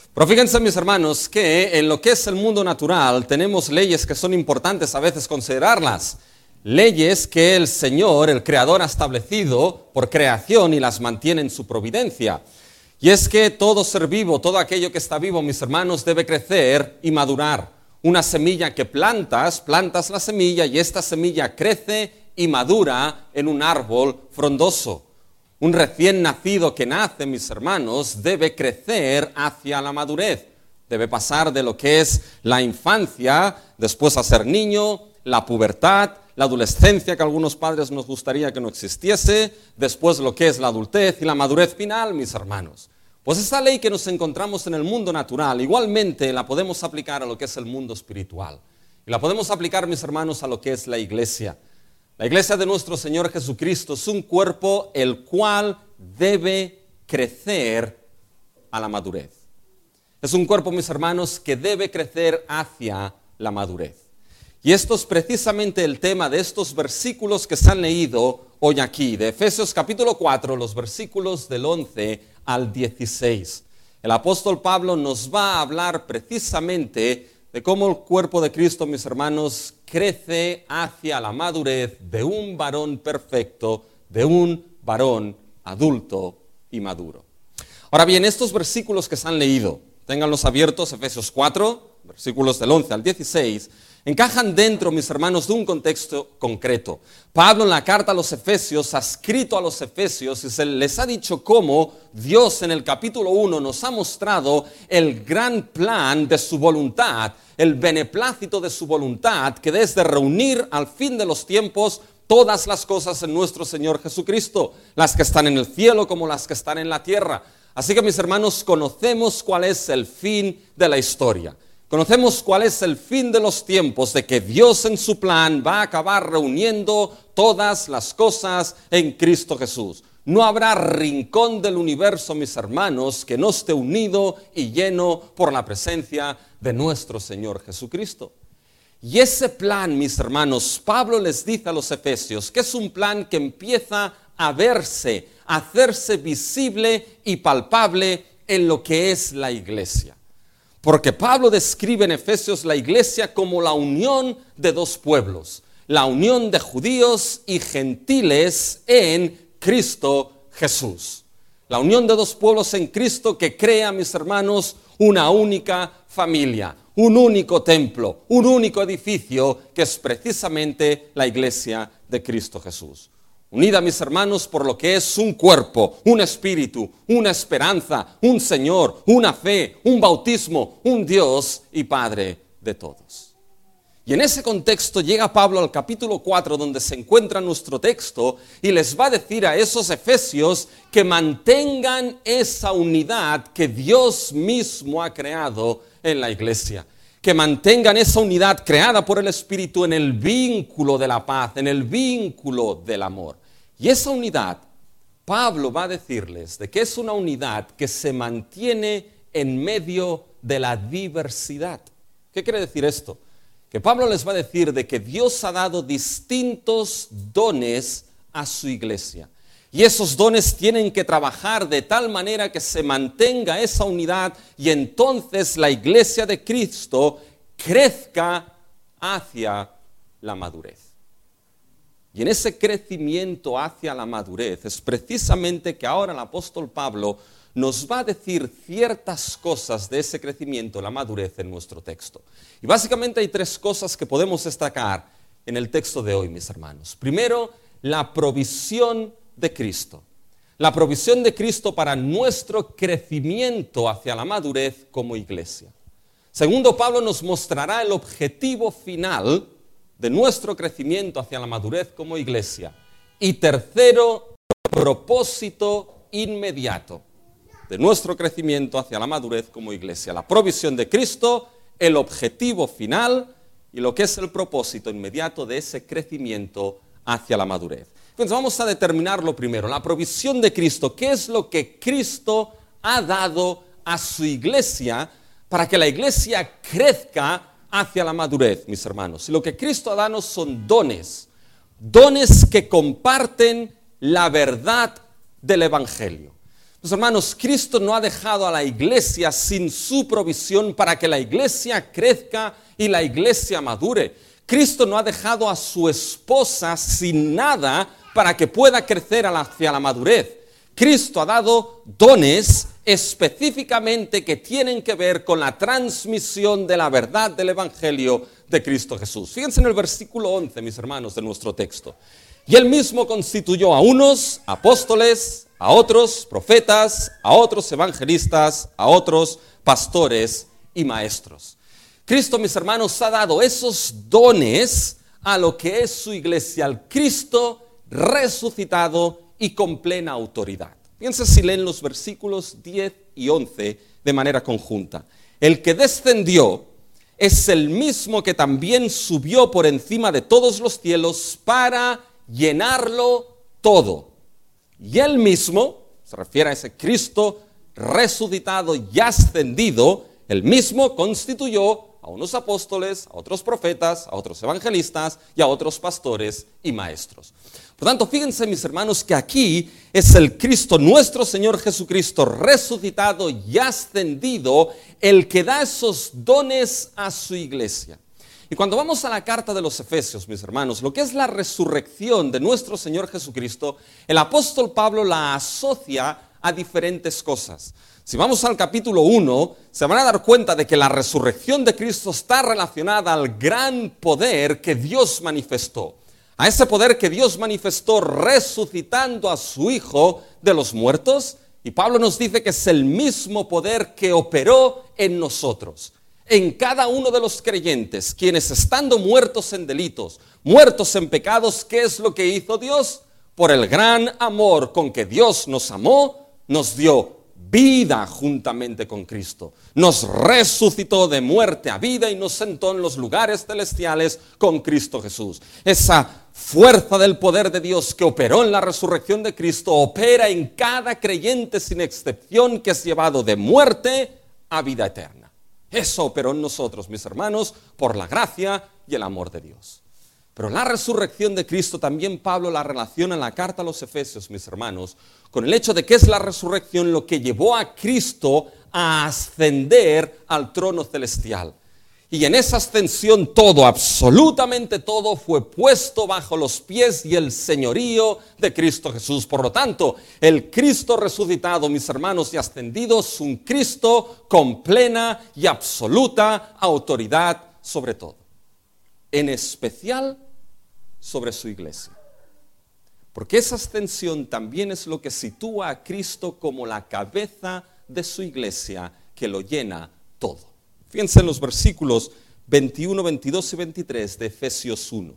Pero fíjense, mis hermanos, que en lo que es el mundo natural tenemos leyes que son importantes a veces considerarlas. Leyes que el Señor, el Creador, ha establecido por creación y las mantiene en su providencia. Y es que todo ser vivo, todo aquello que está vivo, mis hermanos, debe crecer y madurar. Una semilla que plantas la semilla y esta semilla crece y madura en un árbol frondoso. Un recién nacido que nace, mis hermanos, debe crecer hacia la madurez. Debe pasar de lo que es la infancia, después a ser niño, la pubertad, la adolescencia, que a algunos padres nos gustaría que no existiese, después lo que es la adultez y la madurez final, mis hermanos. Pues esa ley que nos encontramos en el mundo natural, igualmente la podemos aplicar a lo que es el mundo espiritual. Y la podemos aplicar, mis hermanos, a lo que es la iglesia. La iglesia de nuestro Señor Jesucristo es un cuerpo el cual debe crecer a la madurez. Es un cuerpo, mis hermanos, que debe crecer hacia la madurez. Y esto es precisamente el tema de estos versículos que se han leído hoy aquí, de Efesios capítulo 4, los versículos del 11 al 16. El apóstol Pablo nos va a hablar precisamente de cómo el cuerpo de Cristo, mis hermanos, crece hacia la madurez de un varón perfecto, de un varón adulto y maduro. Ahora bien, estos versículos que se han leído, ténganlos abiertos, Efesios 4, versículos del 11 al 16, encajan dentro, mis hermanos, de un contexto concreto. Pablo en la carta a los Efesios ha escrito a los Efesios y se les ha dicho cómo Dios en el capítulo 1 nos ha mostrado el gran plan de su voluntad, el beneplácito de su voluntad, que es de reunir al fin de los tiempos todas las cosas en nuestro Señor Jesucristo, las que están en el cielo como las que están en la tierra. Así que, mis hermanos, conocemos cuál es el fin de la historia. Conocemos cuál es el fin de los tiempos, de que Dios en su plan va a acabar reuniendo todas las cosas en Cristo Jesús. No habrá rincón del universo, mis hermanos, que no esté unido y lleno por la presencia de nuestro Señor Jesucristo. Y ese plan, mis hermanos, Pablo les dice a los Efesios que es un plan que empieza a verse, a hacerse visible y palpable en lo que es la iglesia. Porque Pablo describe en Efesios la iglesia como la unión de dos pueblos, la unión de judíos y gentiles en Cristo Jesús. La unión de dos pueblos en Cristo que crea, mis hermanos, una única familia, un único templo, un único edificio que es precisamente la iglesia de Cristo Jesús. Unida, mis hermanos, por lo que es un cuerpo, un espíritu, una esperanza, un Señor, una fe, un bautismo, un Dios y Padre de todos. Y en ese contexto llega Pablo al capítulo 4, donde se encuentra nuestro texto, y les va a decir a esos efesios que mantengan esa unidad que Dios mismo ha creado en la iglesia. Que mantengan esa unidad creada por el Espíritu en el vínculo de la paz, en el vínculo del amor. Y esa unidad, Pablo va a decirles de que es una unidad que se mantiene en medio de la diversidad. ¿Qué quiere decir esto? Que Pablo les va a decir de que Dios ha dado distintos dones a su iglesia. Y esos dones tienen que trabajar de tal manera que se mantenga esa unidad y entonces la iglesia de Cristo crezca hacia la madurez. Y en ese crecimiento hacia la madurez es precisamente que ahora el apóstol Pablo nos va a decir ciertas cosas de ese crecimiento, la madurez en nuestro texto. Y básicamente hay tres cosas que podemos destacar en el texto de hoy, mis hermanos. Primero, la provisión de Cristo. La provisión de Cristo para nuestro crecimiento hacia la madurez como iglesia. Segundo, Pablo nos mostrará el objetivo final de nuestro crecimiento hacia la madurez como iglesia. Y tercero, propósito inmediato de nuestro crecimiento hacia la madurez como iglesia. La provisión de Cristo, el objetivo final y lo que es el propósito inmediato de ese crecimiento hacia la madurez. Entonces vamos a determinar lo primero, la provisión de Cristo. ¿Qué es lo que Cristo ha dado a su iglesia para que la iglesia crezca hacia la madurez, mis hermanos? Y lo que Cristo ha dado son dones que comparten la verdad del Evangelio. Mis hermanos, Cristo no ha dejado a la iglesia sin su provisión para que la iglesia crezca y la iglesia madure. Cristo no ha dejado a su esposa sin nada para que pueda crecer hacia la madurez. Cristo ha dado dones específicamente que tienen que ver con la transmisión de la verdad del Evangelio de Cristo Jesús. Fíjense en el versículo 11, mis hermanos, de nuestro texto. Y él mismo constituyó a unos apóstoles, a otros profetas, a otros evangelistas, a otros pastores y maestros. Cristo, mis hermanos, ha dado esos dones a lo que es su iglesia, al Cristo resucitado y con plena autoridad. Fíjense si leen los versículos 10 y 11 de manera conjunta. El que descendió es el mismo que también subió por encima de todos los cielos para llenarlo todo. Y él mismo, se refiere a ese Cristo resucitado y ascendido, él mismo constituyó a unos apóstoles, a otros profetas, a otros evangelistas y a otros pastores y maestros. Por tanto, fíjense, mis hermanos, que aquí es el Cristo, nuestro Señor Jesucristo, resucitado y ascendido, el que da esos dones a su iglesia. Y cuando vamos a la carta de los Efesios, mis hermanos, lo que es la resurrección de nuestro Señor Jesucristo, el apóstol Pablo la asocia a diferentes cosas. Si vamos al capítulo 1, se van a dar cuenta de que la resurrección de Cristo está relacionada al gran poder que Dios manifestó. A ese poder que Dios manifestó resucitando a su Hijo de los muertos. Y Pablo nos dice que es el mismo poder que operó en nosotros, en cada uno de los creyentes, quienes estando muertos en delitos, muertos en pecados, ¿qué es lo que hizo Dios? Por el gran amor con que Dios nos amó, nos dio vida juntamente con Cristo. Nos resucitó de muerte a vida y nos sentó en los lugares celestiales con Cristo Jesús. Esa fuerza del poder de Dios que operó en la resurrección de Cristo opera en cada creyente sin excepción, que es llevado de muerte a vida eterna. Eso operó en nosotros, mis hermanos, por la gracia y el amor de Dios. Pero la resurrección de Cristo también Pablo la relaciona en la carta a los Efesios, mis hermanos, con el hecho de que es la resurrección lo que llevó a Cristo a ascender al trono celestial. Y en esa ascensión todo, absolutamente todo, fue puesto bajo los pies y el señorío de Cristo Jesús. Por lo tanto, el Cristo resucitado, mis hermanos, y ascendido es un Cristo con plena y absoluta autoridad sobre todo. En especial sobre su iglesia. Porque esa ascensión también es lo que sitúa a Cristo como la cabeza de su iglesia, que lo llena todo. Fíjense en los versículos 21, 22 y 23 de Efesios 1.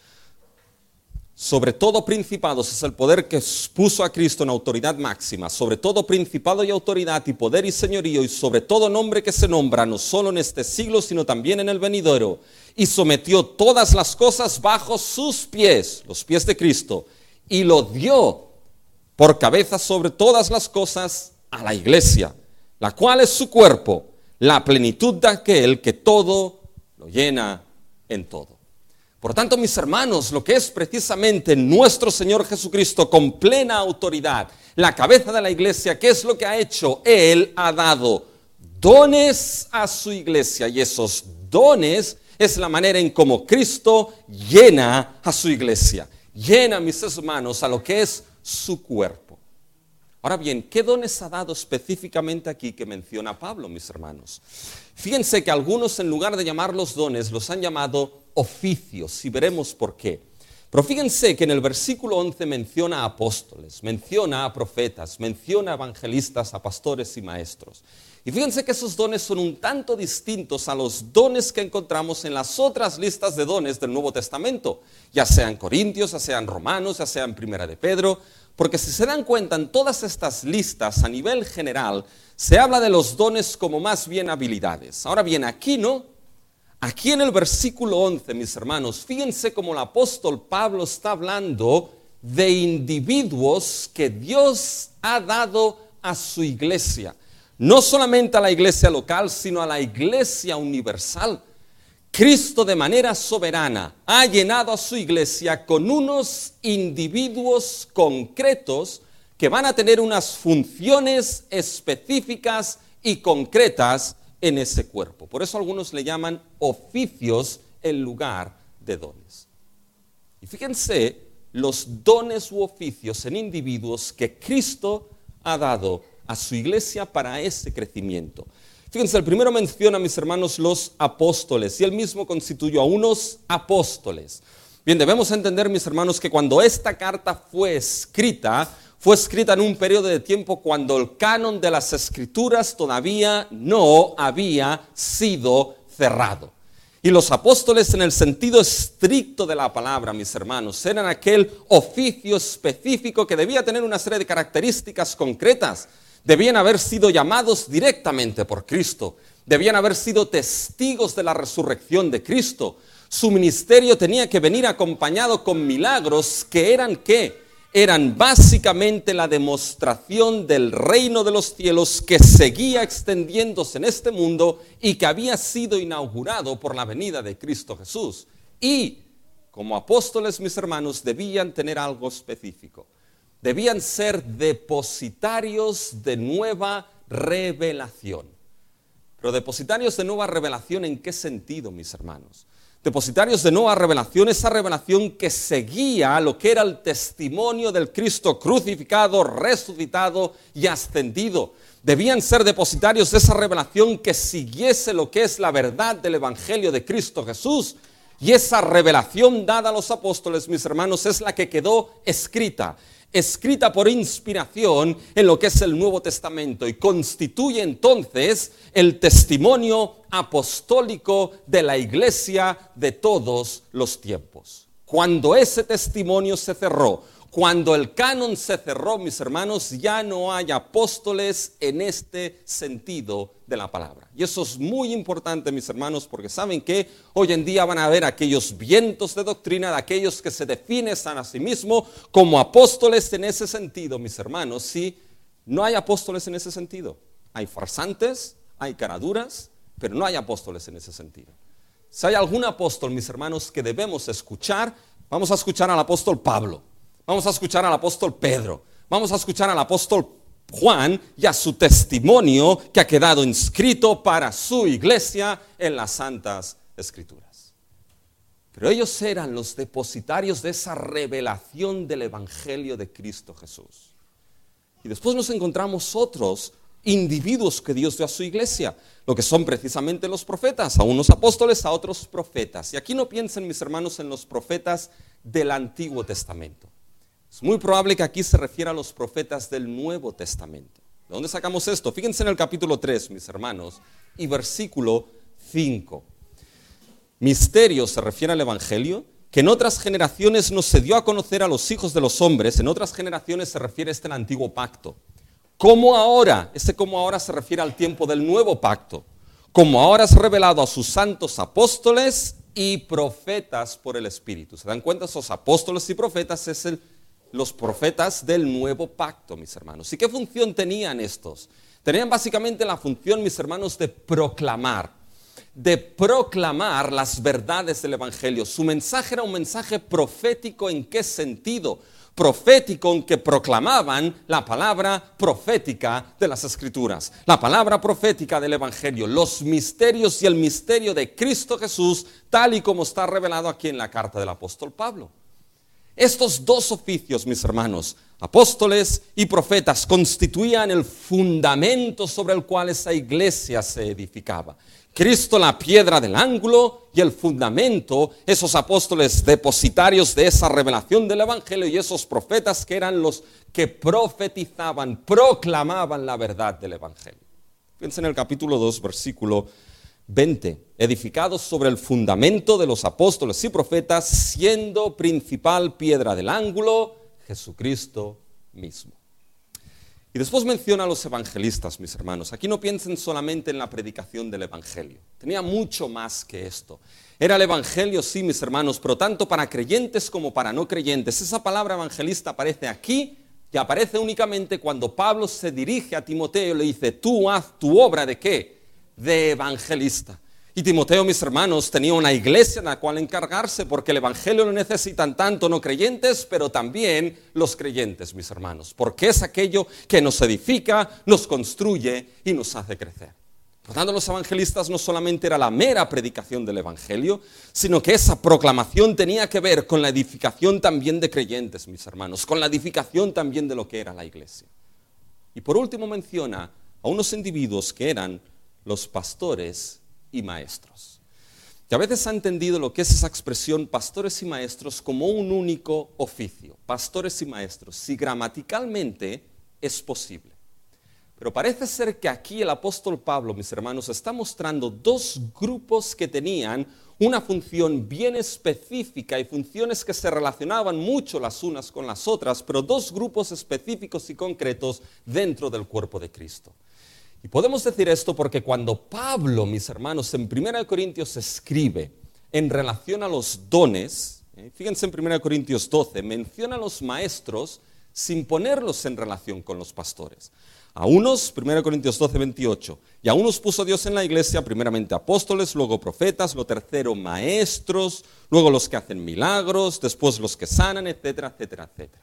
Sobre todo principados es el poder que puso a Cristo en autoridad máxima, sobre todo principado y autoridad y poder y señorío, y sobre todo nombre que se nombra, no solo en este siglo, sino también en el venidero, y sometió todas las cosas bajo sus pies, los pies de Cristo, y lo dio por cabeza sobre todas las cosas a la iglesia, la cual es su cuerpo, la plenitud de aquel que todo lo llena en todo. Por tanto, mis hermanos, lo que es precisamente nuestro Señor Jesucristo con plena autoridad, la cabeza de la iglesia, ¿qué es lo que ha hecho? Él ha dado dones a su iglesia, y esos dones es la manera en cómo Cristo llena a su iglesia. Llena, mis hermanos, a lo que es su cuerpo. Ahora bien, ¿qué dones ha dado específicamente aquí que menciona Pablo, mis hermanos? Fíjense que algunos, en lugar de llamarlos dones, los han llamado oficios, y veremos por qué. Pero fíjense que en el versículo 11 menciona a apóstoles, menciona a profetas, menciona a evangelistas, a pastores y maestros. Y fíjense que esos dones son un tanto distintos a los dones que encontramos en las otras listas de dones del Nuevo Testamento, ya sean Corintios, ya sean Romanos, ya sean Primera de Pedro, porque si se dan cuenta, en todas estas listas a nivel general se habla de los dones como más bien habilidades. Ahora bien, aquí no. Aquí en el versículo 11, mis hermanos, fíjense cómo el apóstol Pablo está hablando de individuos que Dios ha dado a su iglesia. No solamente a la iglesia local, sino a la iglesia universal. Cristo de manera soberana ha llenado a su iglesia con unos individuos concretos que van a tener unas funciones específicas y concretas en ese cuerpo. Por eso algunos le llaman oficios en lugar de dones. Y fíjense los dones u oficios en individuos que Cristo ha dado a su iglesia para ese crecimiento. Fíjense, el primero menciona, mis hermanos, los apóstoles, y él mismo constituyó a unos apóstoles. Bien, debemos entender, mis hermanos, que cuando esta carta fue escrita en un periodo de tiempo cuando el canon de las Escrituras todavía no había sido cerrado. Y los apóstoles, en el sentido estricto de la palabra, mis hermanos, eran aquel oficio específico que debía tener una serie de características concretas. Debían haber sido llamados directamente por Cristo. Debían haber sido testigos de la resurrección de Cristo. Su ministerio tenía que venir acompañado con milagros que eran ¿qué? Eran básicamente la demostración del reino de los cielos que seguía extendiéndose en este mundo y que había sido inaugurado por la venida de Cristo Jesús. Y como apóstoles, mis hermanos, debían tener algo específico. Debían ser depositarios de nueva revelación. Pero depositarios de nueva revelación, ¿en qué sentido, mis hermanos? Depositarios de nueva revelación, esa revelación que seguía lo que era el testimonio del Cristo crucificado, resucitado y ascendido. Debían ser depositarios de esa revelación que siguiese lo que es la verdad del Evangelio de Cristo Jesús. Y esa revelación dada a los apóstoles, mis hermanos, es la que quedó escrita por inspiración en lo que es el Nuevo Testamento y constituye entonces el testimonio apostólico de la iglesia de todos los tiempos. Cuando ese testimonio se cerró, cuando el canon se cerró, mis hermanos, ya no hay apóstoles en este sentido de la palabra. Y eso es muy importante, mis hermanos, porque saben que hoy en día van a haber aquellos vientos de doctrina de aquellos que se definen a sí mismos como apóstoles en ese sentido, mis hermanos. Sí, no hay apóstoles en ese sentido. Hay farsantes, hay caraduras, pero no hay apóstoles en ese sentido. Si hay algún apóstol, mis hermanos, que debemos escuchar, vamos a escuchar al apóstol Pablo. Vamos a escuchar al apóstol Pedro, vamos a escuchar al apóstol Juan y a su testimonio que ha quedado inscrito para su iglesia en las Santas Escrituras. Pero ellos eran los depositarios de esa revelación del Evangelio de Cristo Jesús. Y después nos encontramos otros individuos que Dios dio a su iglesia, lo que son precisamente los profetas, a unos apóstoles, a otros profetas. Y aquí no piensen, mis hermanos, en los profetas del Antiguo Testamento. Es muy probable que aquí se refiera a los profetas del Nuevo Testamento. ¿De dónde sacamos esto? Fíjense en el capítulo 3, mis hermanos, y versículo 5. Misterio se refiere al Evangelio, que en otras generaciones no se dio a conocer a los hijos de los hombres, en otras generaciones se refiere al antiguo pacto. Como ahora, como ahora se refiere al tiempo del nuevo pacto, como ahora es revelado a sus santos apóstoles y profetas por el Espíritu. ¿Se dan cuenta? Esos apóstoles y profetas es los profetas del nuevo pacto, mis hermanos. ¿Y qué función tenían estos? Tenían básicamente la función, mis hermanos, de proclamar las verdades del Evangelio. Su mensaje era un mensaje profético. ¿En qué sentido? Profético, en que proclamaban la palabra profética de las Escrituras, la palabra profética del Evangelio, los misterios y el misterio de Cristo Jesús, tal y como está revelado aquí en la carta del apóstol Pablo. Estos dos oficios, mis hermanos, apóstoles y profetas, constituían el fundamento sobre el cual esa iglesia se edificaba. Cristo la piedra del ángulo y el fundamento, esos apóstoles depositarios de esa revelación del Evangelio y esos profetas que eran los que profetizaban, proclamaban la verdad del Evangelio. Fíjense en el capítulo 2, versículo 20, edificados sobre el fundamento de los apóstoles y profetas, siendo principal piedra del ángulo, Jesucristo mismo. Y después menciona a los evangelistas, mis hermanos. Aquí no piensen solamente en la predicación del Evangelio. Tenía mucho más que esto. Era el Evangelio, sí, mis hermanos, pero tanto para creyentes como para no creyentes. Esa palabra evangelista aparece aquí y aparece únicamente cuando Pablo se dirige a Timoteo y le dice, tú haz tu obra ¿de qué? De evangelista. Y Timoteo, mis hermanos, tenía una iglesia en la cual encargarse, porque el evangelio lo necesitan tanto no creyentes, pero también los creyentes, mis hermanos, porque es aquello que nos edifica, nos construye y nos hace crecer. Por tanto, los evangelistas no solamente era la mera predicación del evangelio, sino que esa proclamación tenía que ver con la edificación también de creyentes, mis hermanos, con la edificación también de lo que era la iglesia. Y por último menciona a unos individuos que eran los pastores y maestros. Y a veces ha entendido lo que es esa expresión pastores y maestros como un único oficio, pastores y maestros, si gramaticalmente es posible. Pero parece ser que aquí el apóstol Pablo, mis hermanos, está mostrando dos grupos que tenían una función bien específica y funciones que se relacionaban mucho las unas con las otras, pero dos grupos específicos y concretos dentro del cuerpo de Cristo. Y podemos decir esto porque cuando Pablo, mis hermanos, en 1 Corintios escribe en relación a los dones, fíjense en 1 Corintios 12, menciona a los maestros sin ponerlos en relación con los pastores. A unos, 1 Corintios 12, 28, y a unos puso Dios en la iglesia, primeramente apóstoles, luego profetas, lo tercero maestros, luego los que hacen milagros, después los que sanan, etcétera, etcétera, etcétera.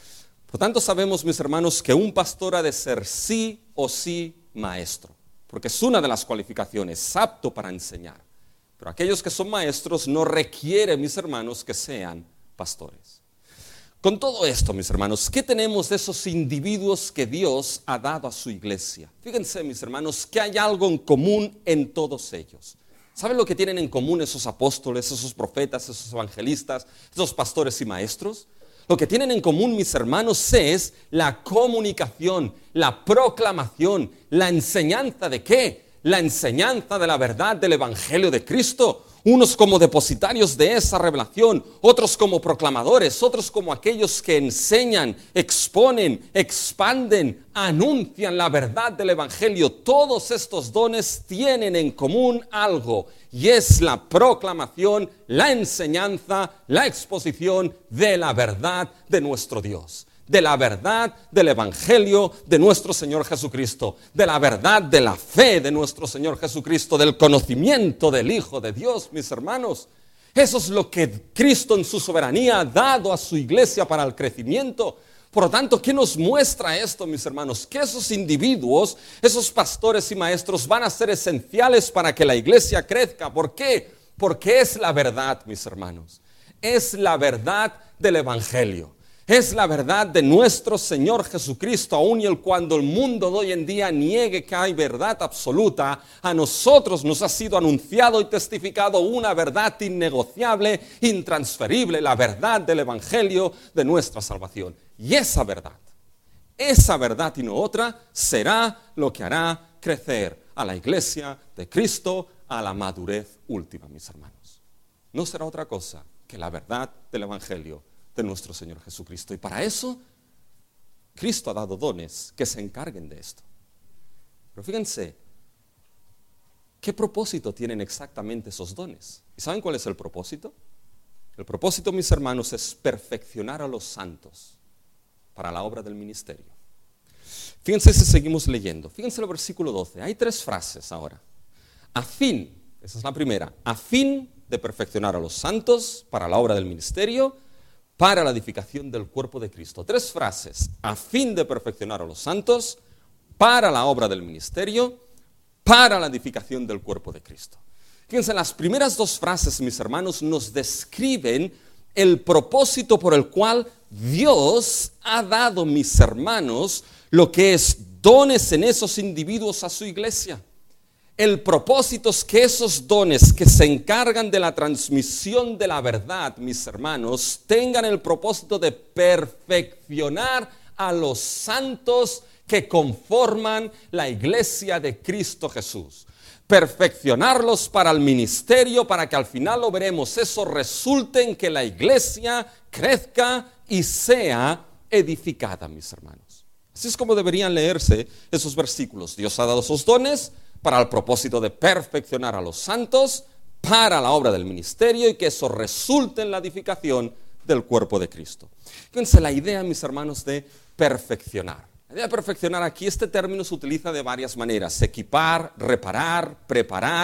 Por tanto, sabemos, mis hermanos, que un pastor ha de ser sí o sí maestro, porque es una de las cualificaciones, apto para enseñar. Pero aquellos que son maestros no requieren, mis hermanos, que sean pastores. Con todo esto, mis hermanos, ¿qué tenemos de esos individuos que Dios ha dado a su iglesia? Fíjense, mis hermanos, que hay algo en común en todos ellos. ¿Saben lo que tienen en común esos apóstoles, esos profetas, esos evangelistas, esos pastores y maestros? Lo que tienen en común, mis hermanos, es la comunicación, la proclamación, la enseñanza ¿de qué? La enseñanza de la verdad del Evangelio de Cristo. Unos como depositarios de esa revelación, otros como proclamadores, otros como aquellos que enseñan, exponen, expanden, anuncian la verdad del Evangelio. Todos estos dones tienen en común algo, y es la proclamación, la enseñanza, la exposición de la verdad de nuestro Dios, de la verdad del Evangelio de nuestro Señor Jesucristo, de la verdad de la fe de nuestro Señor Jesucristo, del conocimiento del Hijo de Dios, mis hermanos. Eso es lo que Cristo en su soberanía ha dado a su iglesia para el crecimiento. Por lo tanto, ¿qué nos muestra esto, mis hermanos? Que esos individuos, esos pastores y maestros van a ser esenciales para que la iglesia crezca. ¿Por qué? Porque es la verdad, mis hermanos. Es la verdad del Evangelio. Es la verdad de nuestro Señor Jesucristo, aun y cuando el mundo de hoy en día niegue que hay verdad absoluta, a nosotros nos ha sido anunciado y testificado una verdad innegociable, intransferible, la verdad del Evangelio de nuestra salvación. Y esa verdad y no otra, será lo que hará crecer a la iglesia de Cristo a la madurez última, mis hermanos. No será otra cosa que la verdad del Evangelio de nuestro Señor Jesucristo. Y para eso, Cristo ha dado dones que se encarguen de esto. Pero fíjense, ¿qué propósito tienen exactamente esos dones? ¿Y saben cuál es el propósito? El propósito, mis hermanos, es perfeccionar a los santos para la obra del ministerio. Fíjense si seguimos leyendo. Fíjense el versículo 12. Hay 3 frases ahora. A fin, esa es la primera, a fin de perfeccionar a los santos para la obra del ministerio, para la edificación del cuerpo de Cristo. 3 frases, a fin de perfeccionar a los santos, para la obra del ministerio, para la edificación del cuerpo de Cristo. Fíjense, las primeras 2 frases, mis hermanos, nos describen el propósito por el cual Dios ha dado, mis hermanos, lo que es dones en esos individuos a su iglesia. El propósito es que esos dones que se encargan de la transmisión de la verdad, mis hermanos, tengan el propósito de perfeccionar a los santos que conforman la iglesia de Cristo Jesús. Perfeccionarlos para el ministerio, para que al final lo veremos, eso resulte en que la iglesia crezca y sea edificada, mis hermanos. Así es como deberían leerse esos versículos. Dios ha dado esos dones para el propósito de perfeccionar a los santos, para la obra del ministerio y que eso resulte en la edificación del cuerpo de Cristo. Fíjense la idea, mis hermanos, de perfeccionar. La idea de perfeccionar aquí, este término se utiliza de varias maneras: equipar, reparar, preparar,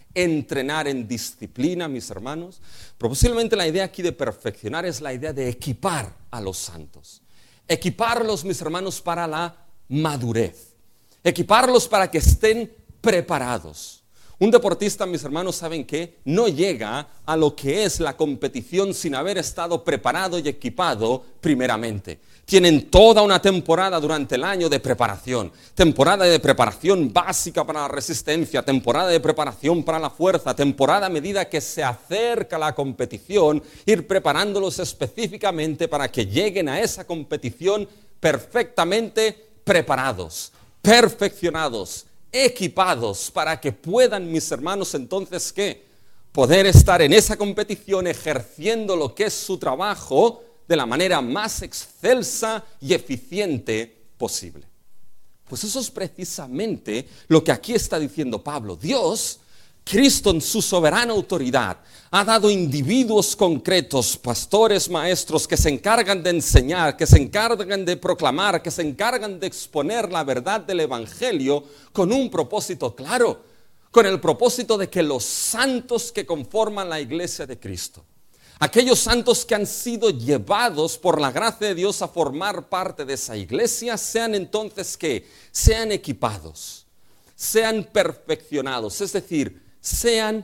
entrenar en disciplina, mis hermanos. Pero posiblemente la idea aquí de perfeccionar es la idea de equipar a los santos. Equiparlos, mis hermanos, para la madurez. Equiparlos para que estén preparados. Un deportista, mis hermanos, ¿saben qué? No llega a lo que es la competición sin haber estado preparado y equipado primeramente. Tienen toda una temporada durante el año de preparación. Temporada de preparación básica para la resistencia, temporada de preparación para la fuerza, temporada a medida que se acerca la competición, ir preparándolos específicamente para que lleguen a esa competición perfectamente preparados, perfeccionados, equipados para que puedan, mis hermanos, entonces, ¿qué? Poder estar en esa competición ejerciendo lo que es su trabajo de la manera más excelsa y eficiente posible. Pues eso es precisamente lo que aquí está diciendo Pablo. Dios, Cristo en su soberana autoridad, ha dado individuos concretos, pastores, maestros, que se encargan de enseñar, que se encargan de proclamar, que se encargan de exponer la verdad del Evangelio con un propósito claro, con el propósito de que los santos que conforman la iglesia de Cristo, aquellos santos que han sido llevados por la gracia de Dios a formar parte de esa iglesia, sean entonces que sean equipados, sean perfeccionados, es decir, sean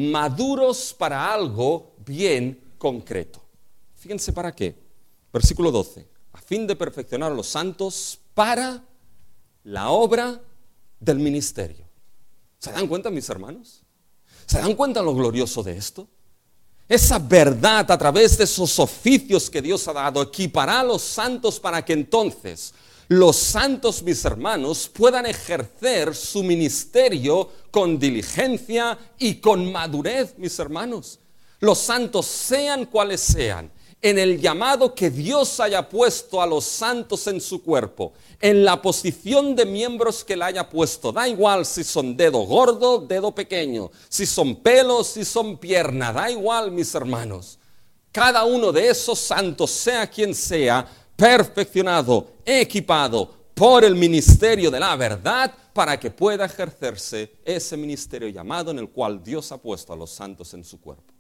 maduros para algo bien concreto. Fíjense para qué. Versículo 12. A fin de perfeccionar a los santos para la obra del ministerio. ¿Se dan cuenta, mis hermanos? ¿Se dan cuenta lo glorioso de esto? Esa verdad a través de esos oficios que Dios ha dado equipará a los santos para que entonces los santos, mis hermanos, puedan ejercer su ministerio con diligencia y con madurez, mis hermanos. Los santos, sean cuales sean, en el llamado que Dios haya puesto a los santos en su cuerpo, en la posición de miembros que le haya puesto, da igual si son dedo gordo, dedo pequeño, si son pelos, si son pierna, da igual, mis hermanos. Cada uno de esos santos, sea quien sea, perfeccionado, equipado por el ministerio de la verdad para que pueda ejercerse ese ministerio llamado en el cual Dios ha puesto a los santos en su cuerpo.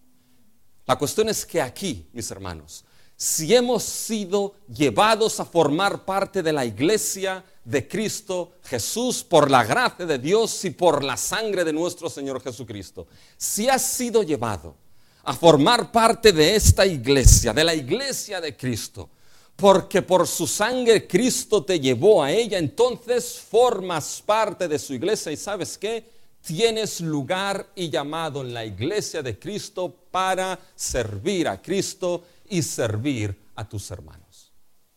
La cuestión es que aquí, mis hermanos, si hemos sido llevados a formar parte de la iglesia de Cristo Jesús por la gracia de Dios y por la sangre de nuestro Señor Jesucristo, si has sido llevado a formar parte de esta iglesia, de la iglesia de Cristo, porque por su sangre Cristo te llevó a ella, entonces formas parte de su iglesia y ¿sabes qué? Tienes lugar y llamado en la iglesia de Cristo para servir a Cristo y servir a tus hermanos.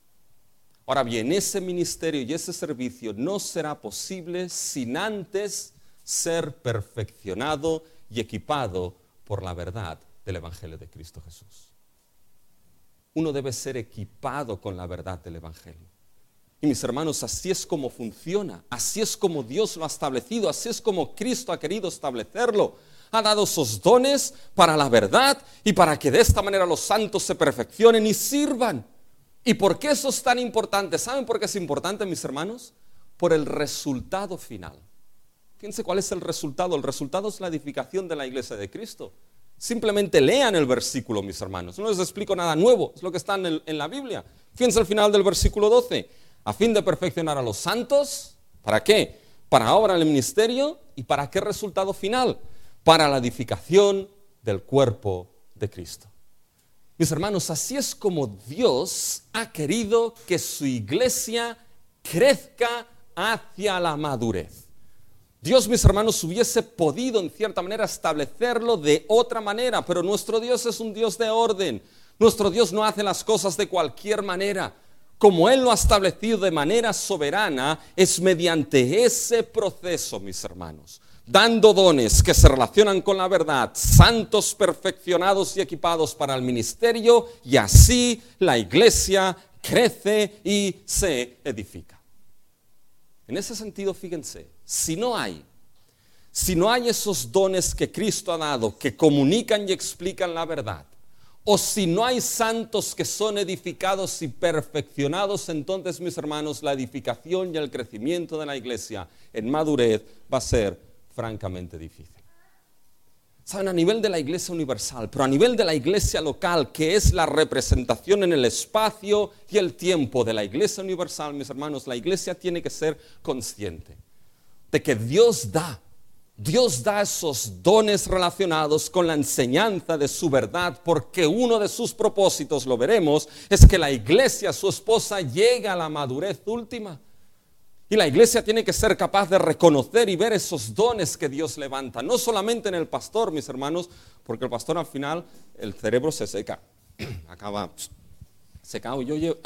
Ahora bien, ese ministerio y ese servicio no será posible sin antes ser perfeccionado y equipado por la verdad del Evangelio de Cristo Jesús. Uno debe ser equipado con la verdad del Evangelio. Y mis hermanos, así es como funciona, así es como Dios lo ha establecido, así es como Cristo ha querido establecerlo. Ha dado esos dones para la verdad y para que de esta manera los santos se perfeccionen y sirvan. ¿Y por qué eso es tan importante? ¿Saben por qué es importante, mis hermanos? Por el resultado final. Fíjense cuál es el resultado. El resultado es la edificación de la iglesia de Cristo. Simplemente lean el versículo, mis hermanos. No les explico nada nuevo, es lo que está en la Biblia. Fíjense al final del versículo 12. A fin de perfeccionar a los santos, ¿para qué? Para obra del ministerio y ¿para qué resultado final? Para la edificación del cuerpo de Cristo. Mis hermanos, así es como Dios ha querido que su iglesia crezca hacia la madurez. Dios, mis hermanos, hubiese podido en cierta manera establecerlo de otra manera, pero nuestro Dios es un Dios de orden. Nuestro Dios no hace las cosas de cualquier manera. Como Él lo ha establecido de manera soberana, es mediante ese proceso, mis hermanos, dando dones que se relacionan con la verdad, santos perfeccionados y equipados para el ministerio, y así la iglesia crece y se edifica. En ese sentido, fíjense, si no hay esos dones que Cristo ha dado, que comunican y explican la verdad, o si no hay santos que son edificados y perfeccionados, entonces, mis hermanos, la edificación y el crecimiento de la iglesia en madurez va a ser francamente difícil. Saben, a nivel de la iglesia universal, pero a nivel de la iglesia local, que es la representación en el espacio y el tiempo de la iglesia universal, mis hermanos, la iglesia tiene que ser consciente de que Dios da esos dones relacionados con la enseñanza de su verdad, porque uno de sus propósitos, lo veremos, es que la iglesia, su esposa, llegue a la madurez última. Y la iglesia tiene que ser capaz de reconocer y ver esos dones que Dios levanta, no solamente en el pastor, mis hermanos, porque el pastor al final, el cerebro se seca, acaba secado.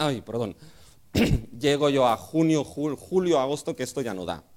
Llego yo a junio, julio, agosto, que esto ya no da.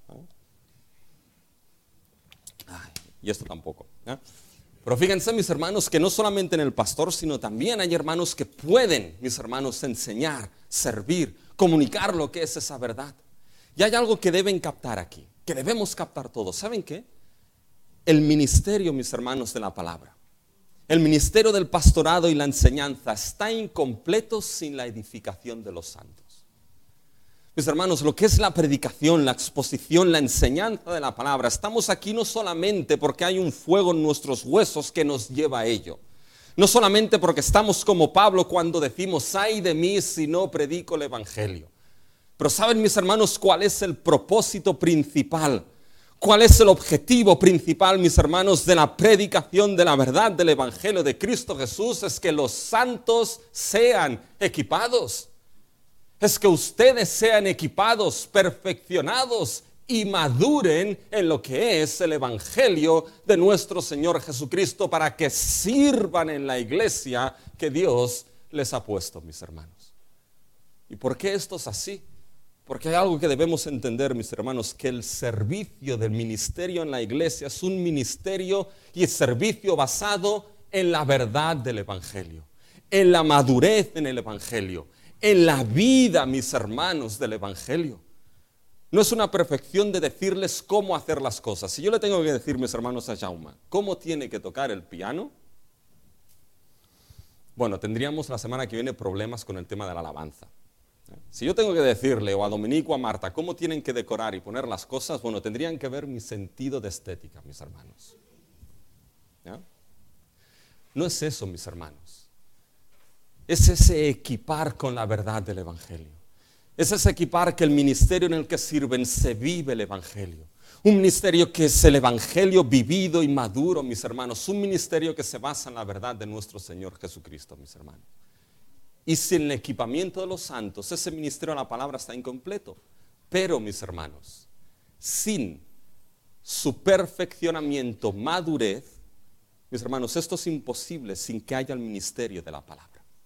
Y esto tampoco. Pero fíjense, mis hermanos, que no solamente en el pastor, sino también hay hermanos que pueden, mis hermanos, enseñar, servir, comunicar lo que es esa verdad. Y hay algo que deben captar aquí, que debemos captar todos. ¿Saben qué? El ministerio, mis hermanos, de la palabra, el ministerio del pastorado y la enseñanza está incompleto sin la edificación de los santos. Mis hermanos, lo que es la predicación, la exposición, la enseñanza de la palabra, estamos aquí no solamente porque hay un fuego en nuestros huesos que nos lleva a ello. No solamente porque estamos como Pablo cuando decimos, ay de mí si no predico el evangelio. Pero ¿saben, mis hermanos, cuál es el propósito principal? ¿Cuál es el objetivo principal, mis hermanos, de la predicación de la verdad del evangelio de Cristo Jesús? Es que los santos sean equipados. Es que ustedes sean equipados, perfeccionados y maduren en lo que es el evangelio de nuestro Señor Jesucristo, para que sirvan en la iglesia que Dios les ha puesto, mis hermanos. ¿Y por qué esto es así? Porque hay algo que debemos entender, mis hermanos, que el servicio del ministerio en la iglesia es un ministerio y servicio basado en la verdad del evangelio, en la madurez en el evangelio, en la vida, mis hermanos, del evangelio. No es una perfección de decirles cómo hacer las cosas. Si yo le tengo que decir, mis hermanos, a Jaume cómo tiene que tocar el piano, bueno, tendríamos la semana que viene problemas con el tema de la alabanza. Si yo tengo que decirle, o a Dominico o a Marta, cómo tienen que decorar y poner las cosas, bueno, tendrían que ver mi sentido de estética, mis hermanos. ¿Ya? No es eso, mis hermanos. Es ese equipar con la verdad del evangelio. Es ese equipar que el ministerio en el que sirven se vive el evangelio. Un ministerio que es el evangelio vivido y maduro, mis hermanos. Un ministerio que se basa en la verdad de nuestro Señor Jesucristo, mis hermanos. Y sin el equipamiento de los santos, ese ministerio de la palabra está incompleto. Pero, mis hermanos, sin su perfeccionamiento, madurez, mis hermanos, esto es imposible sin que haya el ministerio de la palabra.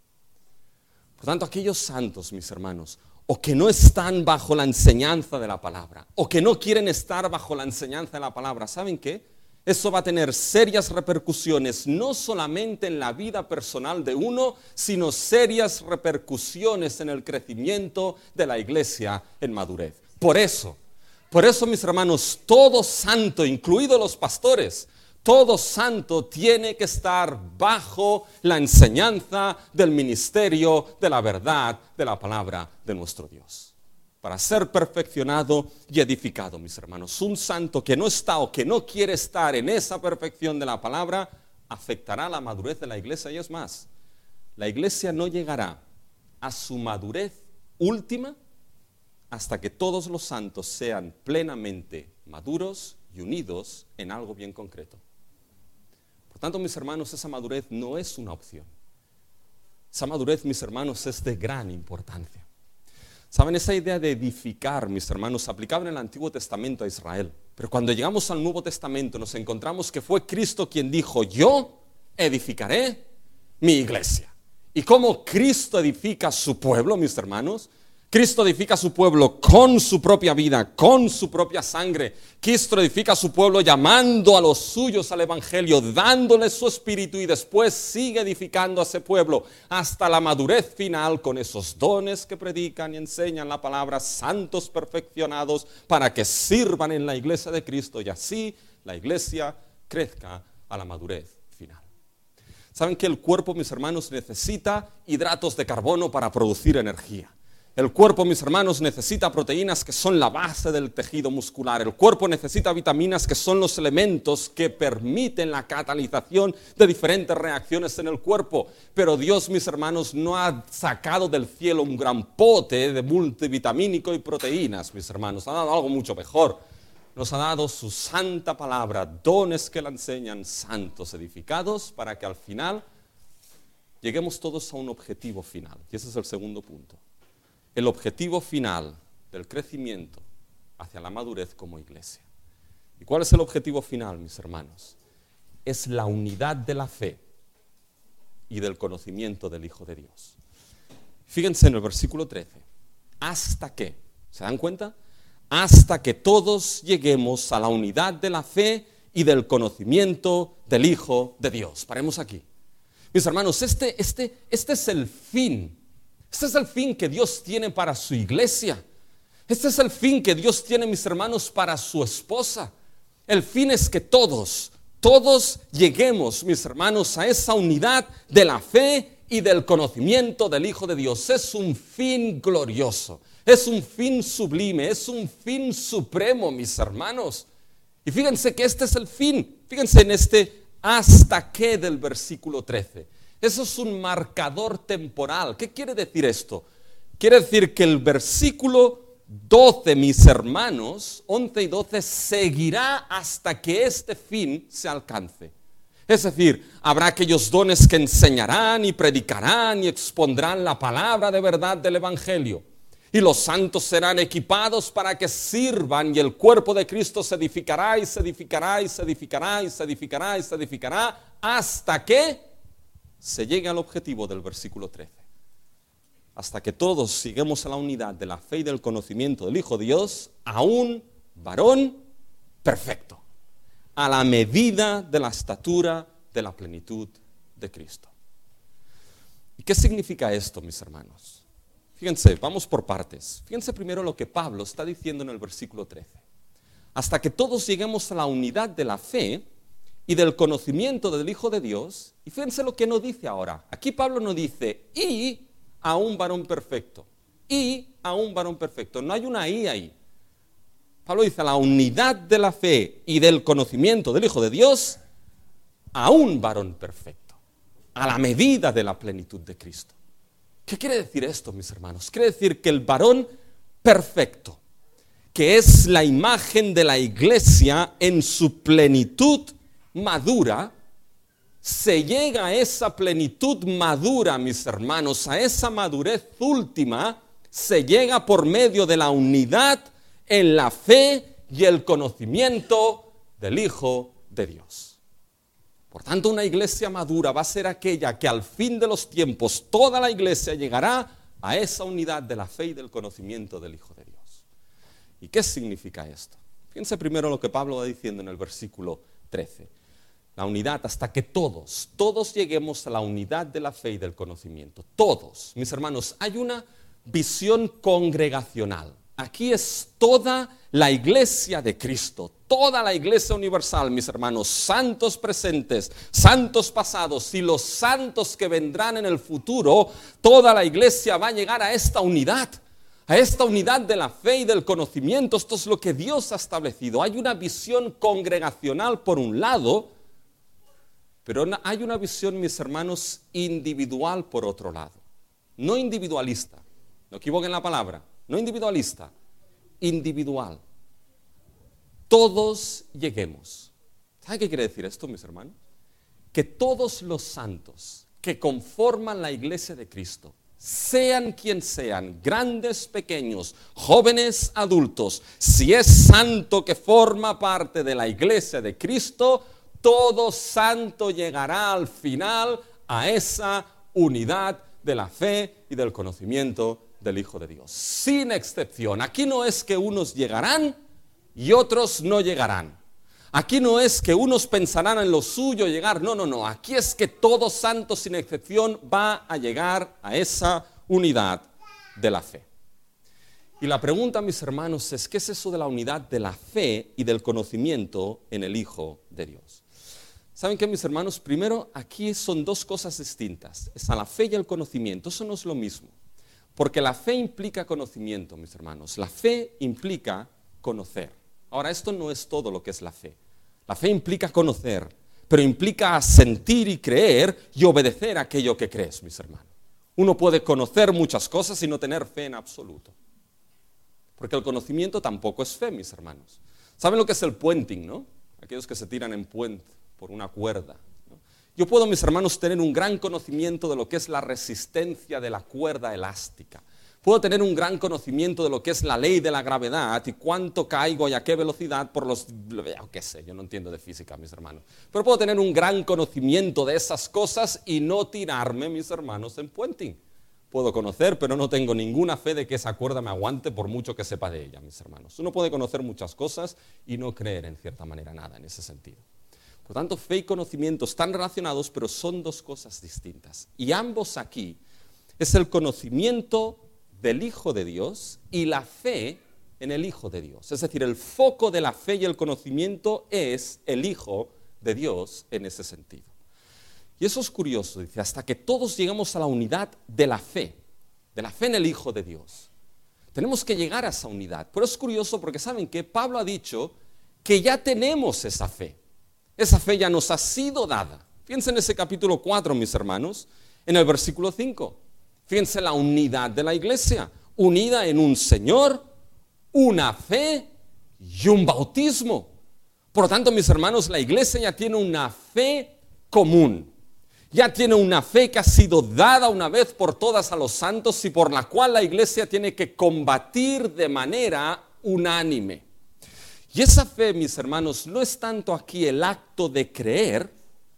Por tanto, aquellos santos, mis hermanos, o que no están bajo la enseñanza de la palabra, o que no quieren estar bajo la enseñanza de la palabra, ¿saben qué? Eso va a tener serias repercusiones, no solamente en la vida personal de uno, sino serias repercusiones en el crecimiento de la iglesia en madurez. Por eso, mis hermanos, todo santo, incluidos los pastores, todo santo tiene que estar bajo la enseñanza del ministerio de la verdad de la palabra de nuestro Dios, para ser perfeccionado y edificado, mis hermanos. Un santo que no está o que no quiere estar en esa perfección de la palabra afectará la madurez de la iglesia. Y es más, la iglesia no llegará a su madurez última hasta que todos los santos sean plenamente maduros y unidos en algo bien concreto. Por tanto, mis hermanos, esa madurez no es una opción. Esa madurez, mis hermanos, es de gran importancia. ¿Saben? Esa idea de edificar, mis hermanos, se aplicaba en el Antiguo Testamento a Israel. Pero cuando llegamos al Nuevo Testamento nos encontramos que fue Cristo quien dijo, yo edificaré mi iglesia. ¿Y cómo Cristo edifica su pueblo, mis hermanos? Cristo edifica a su pueblo con su propia vida, con su propia sangre. Cristo edifica a su pueblo llamando a los suyos al evangelio, dándoles su espíritu, y después sigue edificando a ese pueblo hasta la madurez final con esos dones que predican y enseñan la palabra, santos perfeccionados para que sirvan en la iglesia de Cristo y así la iglesia crezca a la madurez final. ¿Saben que el cuerpo, mis hermanos, necesita hidratos de carbono para producir energía? El cuerpo, mis hermanos, necesita proteínas que son la base del tejido muscular. El cuerpo necesita vitaminas que son los elementos que permiten la catalización de diferentes reacciones en el cuerpo. Pero Dios, mis hermanos, no ha sacado del cielo un gran pote de multivitamínico y proteínas, mis hermanos. Ha dado algo mucho mejor. Nos ha dado su santa palabra, dones que la enseñan, santos edificados, para que al final lleguemos todos a un objetivo final. Y ese es el segundo punto. El objetivo final del crecimiento hacia la madurez como iglesia. ¿Y cuál es el objetivo final, mis hermanos? Es la unidad de la fe y del conocimiento del Hijo de Dios. Fíjense en el versículo 13. ¿Hasta qué? ¿Se dan cuenta? Hasta que todos lleguemos a la unidad de la fe y del conocimiento del Hijo de Dios. Paremos aquí. Mis hermanos, este es el fin. Este es el fin que Dios tiene para su iglesia. Este es el fin que Dios tiene, mis hermanos, para su esposa. El fin es que todos lleguemos, mis hermanos, a esa unidad de la fe y del conocimiento del Hijo de Dios. Es un fin glorioso, es un fin sublime, es un fin supremo, mis hermanos. Y fíjense que este es el fin. Fíjense en este hasta qué del versículo 13. Eso es un marcador temporal. ¿Qué quiere decir esto? Quiere decir que el versículo 12, mis hermanos, 11 y 12, seguirá hasta que este fin se alcance. Es decir, habrá aquellos dones que enseñarán y predicarán y expondrán la palabra de verdad del Evangelio. Y los santos serán equipados para que sirvan y el cuerpo de Cristo se edificará y se edificará y se edificará y se edificará y se edificará hasta que se llegue al objetivo del versículo 13. Hasta que todos lleguemos a la unidad de la fe y del conocimiento del Hijo de Dios, a un varón perfecto, a la medida de la estatura de la plenitud de Cristo. ¿Y qué significa esto, mis hermanos? Fíjense, vamos por partes. Fíjense primero lo que Pablo está diciendo en el versículo 13. Hasta que todos lleguemos a la unidad de la fe y del conocimiento del Hijo de Dios. Y fíjense lo que no dice ahora. Aquí Pablo no dice, y a un varón perfecto. Y a un varón perfecto. No hay una y ahí. Pablo dice, a la unidad de la fe y del conocimiento del Hijo de Dios, a un varón perfecto. A la medida de la plenitud de Cristo. ¿Qué quiere decir esto, mis hermanos? Quiere decir que el varón perfecto, que es la imagen de la iglesia en su plenitud madura, se llega a esa plenitud madura, mis hermanos, a esa madurez última, se llega por medio de la unidad en la fe y el conocimiento del Hijo de Dios. Por tanto, una iglesia madura va a ser aquella que al fin de los tiempos toda la iglesia llegará a esa unidad de la fe y del conocimiento del Hijo de Dios. ¿Y qué significa esto? Fíjense primero lo que Pablo va diciendo en el versículo 13. La unidad hasta que todos lleguemos a la unidad de la fe y del conocimiento. Todos, mis hermanos, hay una visión congregacional. Aquí es toda la iglesia de Cristo, toda la iglesia universal, mis hermanos, santos presentes, santos pasados y los santos que vendrán en el futuro. Toda la iglesia va a llegar a esta unidad de la fe y del conocimiento. Esto es lo que Dios ha establecido. Hay una visión congregacional por un lado, pero hay una visión, mis hermanos, individual por otro lado. No individualista, no equivoquen la palabra, no individualista, individual. Todos lleguemos. ¿Saben qué quiere decir esto, mis hermanos? Que todos los santos que conforman la iglesia de Cristo, sean quien sean, grandes, pequeños, jóvenes, adultos, si es santo que forma parte de la iglesia de Cristo, todo santo llegará al final a esa unidad de la fe y del conocimiento del Hijo de Dios. Sin excepción. Aquí no es que unos llegarán y otros no llegarán. Aquí no es que unos pensarán en lo suyo llegar. No. Aquí es que todo santo sin excepción va a llegar a esa unidad de la fe. Y la pregunta, mis hermanos, es ¿qué es eso de la unidad de la fe y del conocimiento en el Hijo de Dios? ¿Saben qué, mis hermanos? Primero, aquí son dos cosas distintas. Es a la fe y el conocimiento. Eso no es lo mismo. Porque la fe implica conocimiento, mis hermanos. La fe implica conocer. Ahora, esto no es todo lo que es la fe. La fe implica conocer, pero implica sentir y creer y obedecer aquello que crees, mis hermanos. Uno puede conocer muchas cosas y no tener fe en absoluto. Porque el conocimiento tampoco es fe, mis hermanos. ¿Saben lo que es el puenting, no? Aquellos que se tiran en puente por una cuerda, ¿no? Yo puedo, mis hermanos, tener un gran conocimiento de lo que es la resistencia de la cuerda elástica. Puedo tener un gran conocimiento de lo que es la ley de la gravedad y cuánto caigo y a qué velocidad por los... qué sé, yo no entiendo de física, mis hermanos. Pero puedo tener un gran conocimiento de esas cosas y no tirarme, mis hermanos, en puenting. Puedo conocer, pero no tengo ninguna fe de que esa cuerda me aguante por mucho que sepa de ella, mis hermanos. Uno puede conocer muchas cosas y no creer en cierta manera nada en ese sentido. Por tanto, fe y conocimiento están relacionados, pero son dos cosas distintas. Y ambos aquí es el conocimiento del Hijo de Dios y la fe en el Hijo de Dios. Es decir, el foco de la fe y el conocimiento es el Hijo de Dios en ese sentido. Y eso es curioso, dice, hasta que todos llegamos a la unidad de la fe en el Hijo de Dios. Tenemos que llegar a esa unidad. Pero es curioso porque ¿saben qué? Pablo ha dicho que ya tenemos esa fe. Esa fe ya nos ha sido dada. Fíjense en ese capítulo 4, mis hermanos, en el versículo 5. Fíjense la unidad de la iglesia, unida en un Señor, una fe y un bautismo. Por lo tanto, mis hermanos, la iglesia ya tiene una fe común. Ya tiene una fe que ha sido dada una vez por todas a los santos y por la cual la iglesia tiene que combatir de manera unánime. Y esa fe, mis hermanos, no es tanto aquí el acto de creer,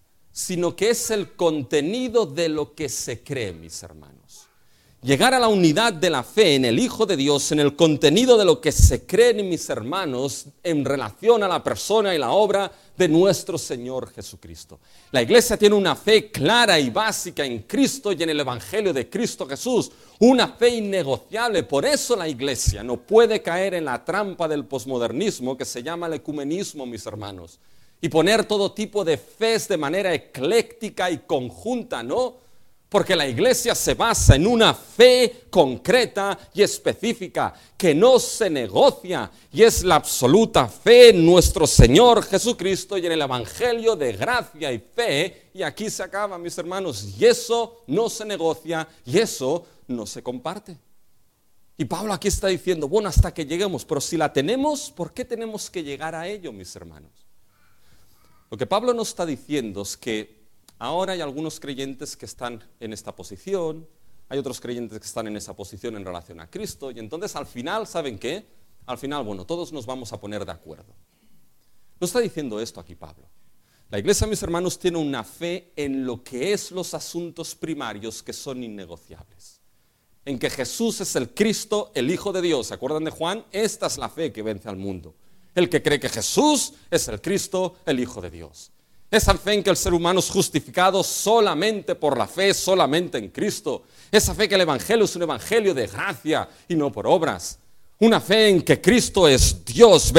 sino que es el contenido de lo que se cree, mis hermanos. Llegar a la unidad de la fe en el Hijo de Dios, en el contenido de lo que se creen, mis hermanos, en relación a la persona y la obra de nuestro Señor Jesucristo. La iglesia tiene una fe clara y básica en Cristo y en el Evangelio de Cristo Jesús, una fe innegociable. Por eso la iglesia no puede caer en la trampa del posmodernismo que se llama el ecumenismo, mis hermanos, y poner todo tipo de fes de manera ecléctica y conjunta, ¿no? Porque la iglesia se basa en una fe concreta y específica que no se negocia y es la absoluta fe en nuestro Señor Jesucristo y en el Evangelio de gracia y fe. Y aquí se acaba, mis hermanos, y eso no se negocia y eso no se comparte. Y Pablo aquí está diciendo, bueno, hasta que lleguemos, pero si la tenemos, ¿por qué tenemos que llegar a ello, mis hermanos? Lo que Pablo nos está diciendo es que ahora hay algunos creyentes que están en esta posición, hay otros creyentes que están en esa posición en relación a Cristo, y entonces al final, ¿saben qué? Al final, bueno, todos nos vamos a poner de acuerdo. No está diciendo esto aquí Pablo. La iglesia, mis hermanos, tiene una fe en lo que es los asuntos primarios que son innegociables. En que Jesús es el Cristo, el Hijo de Dios. ¿Se acuerdan de Juan? Esta es la fe que vence al mundo. El que cree que Jesús es el Cristo, el Hijo de Dios. Esa fe en que el ser humano es justificado solamente por la fe, solamente en Cristo. Esa fe que el Evangelio es un Evangelio de gracia y no por obras. Una fe en que Cristo es Dios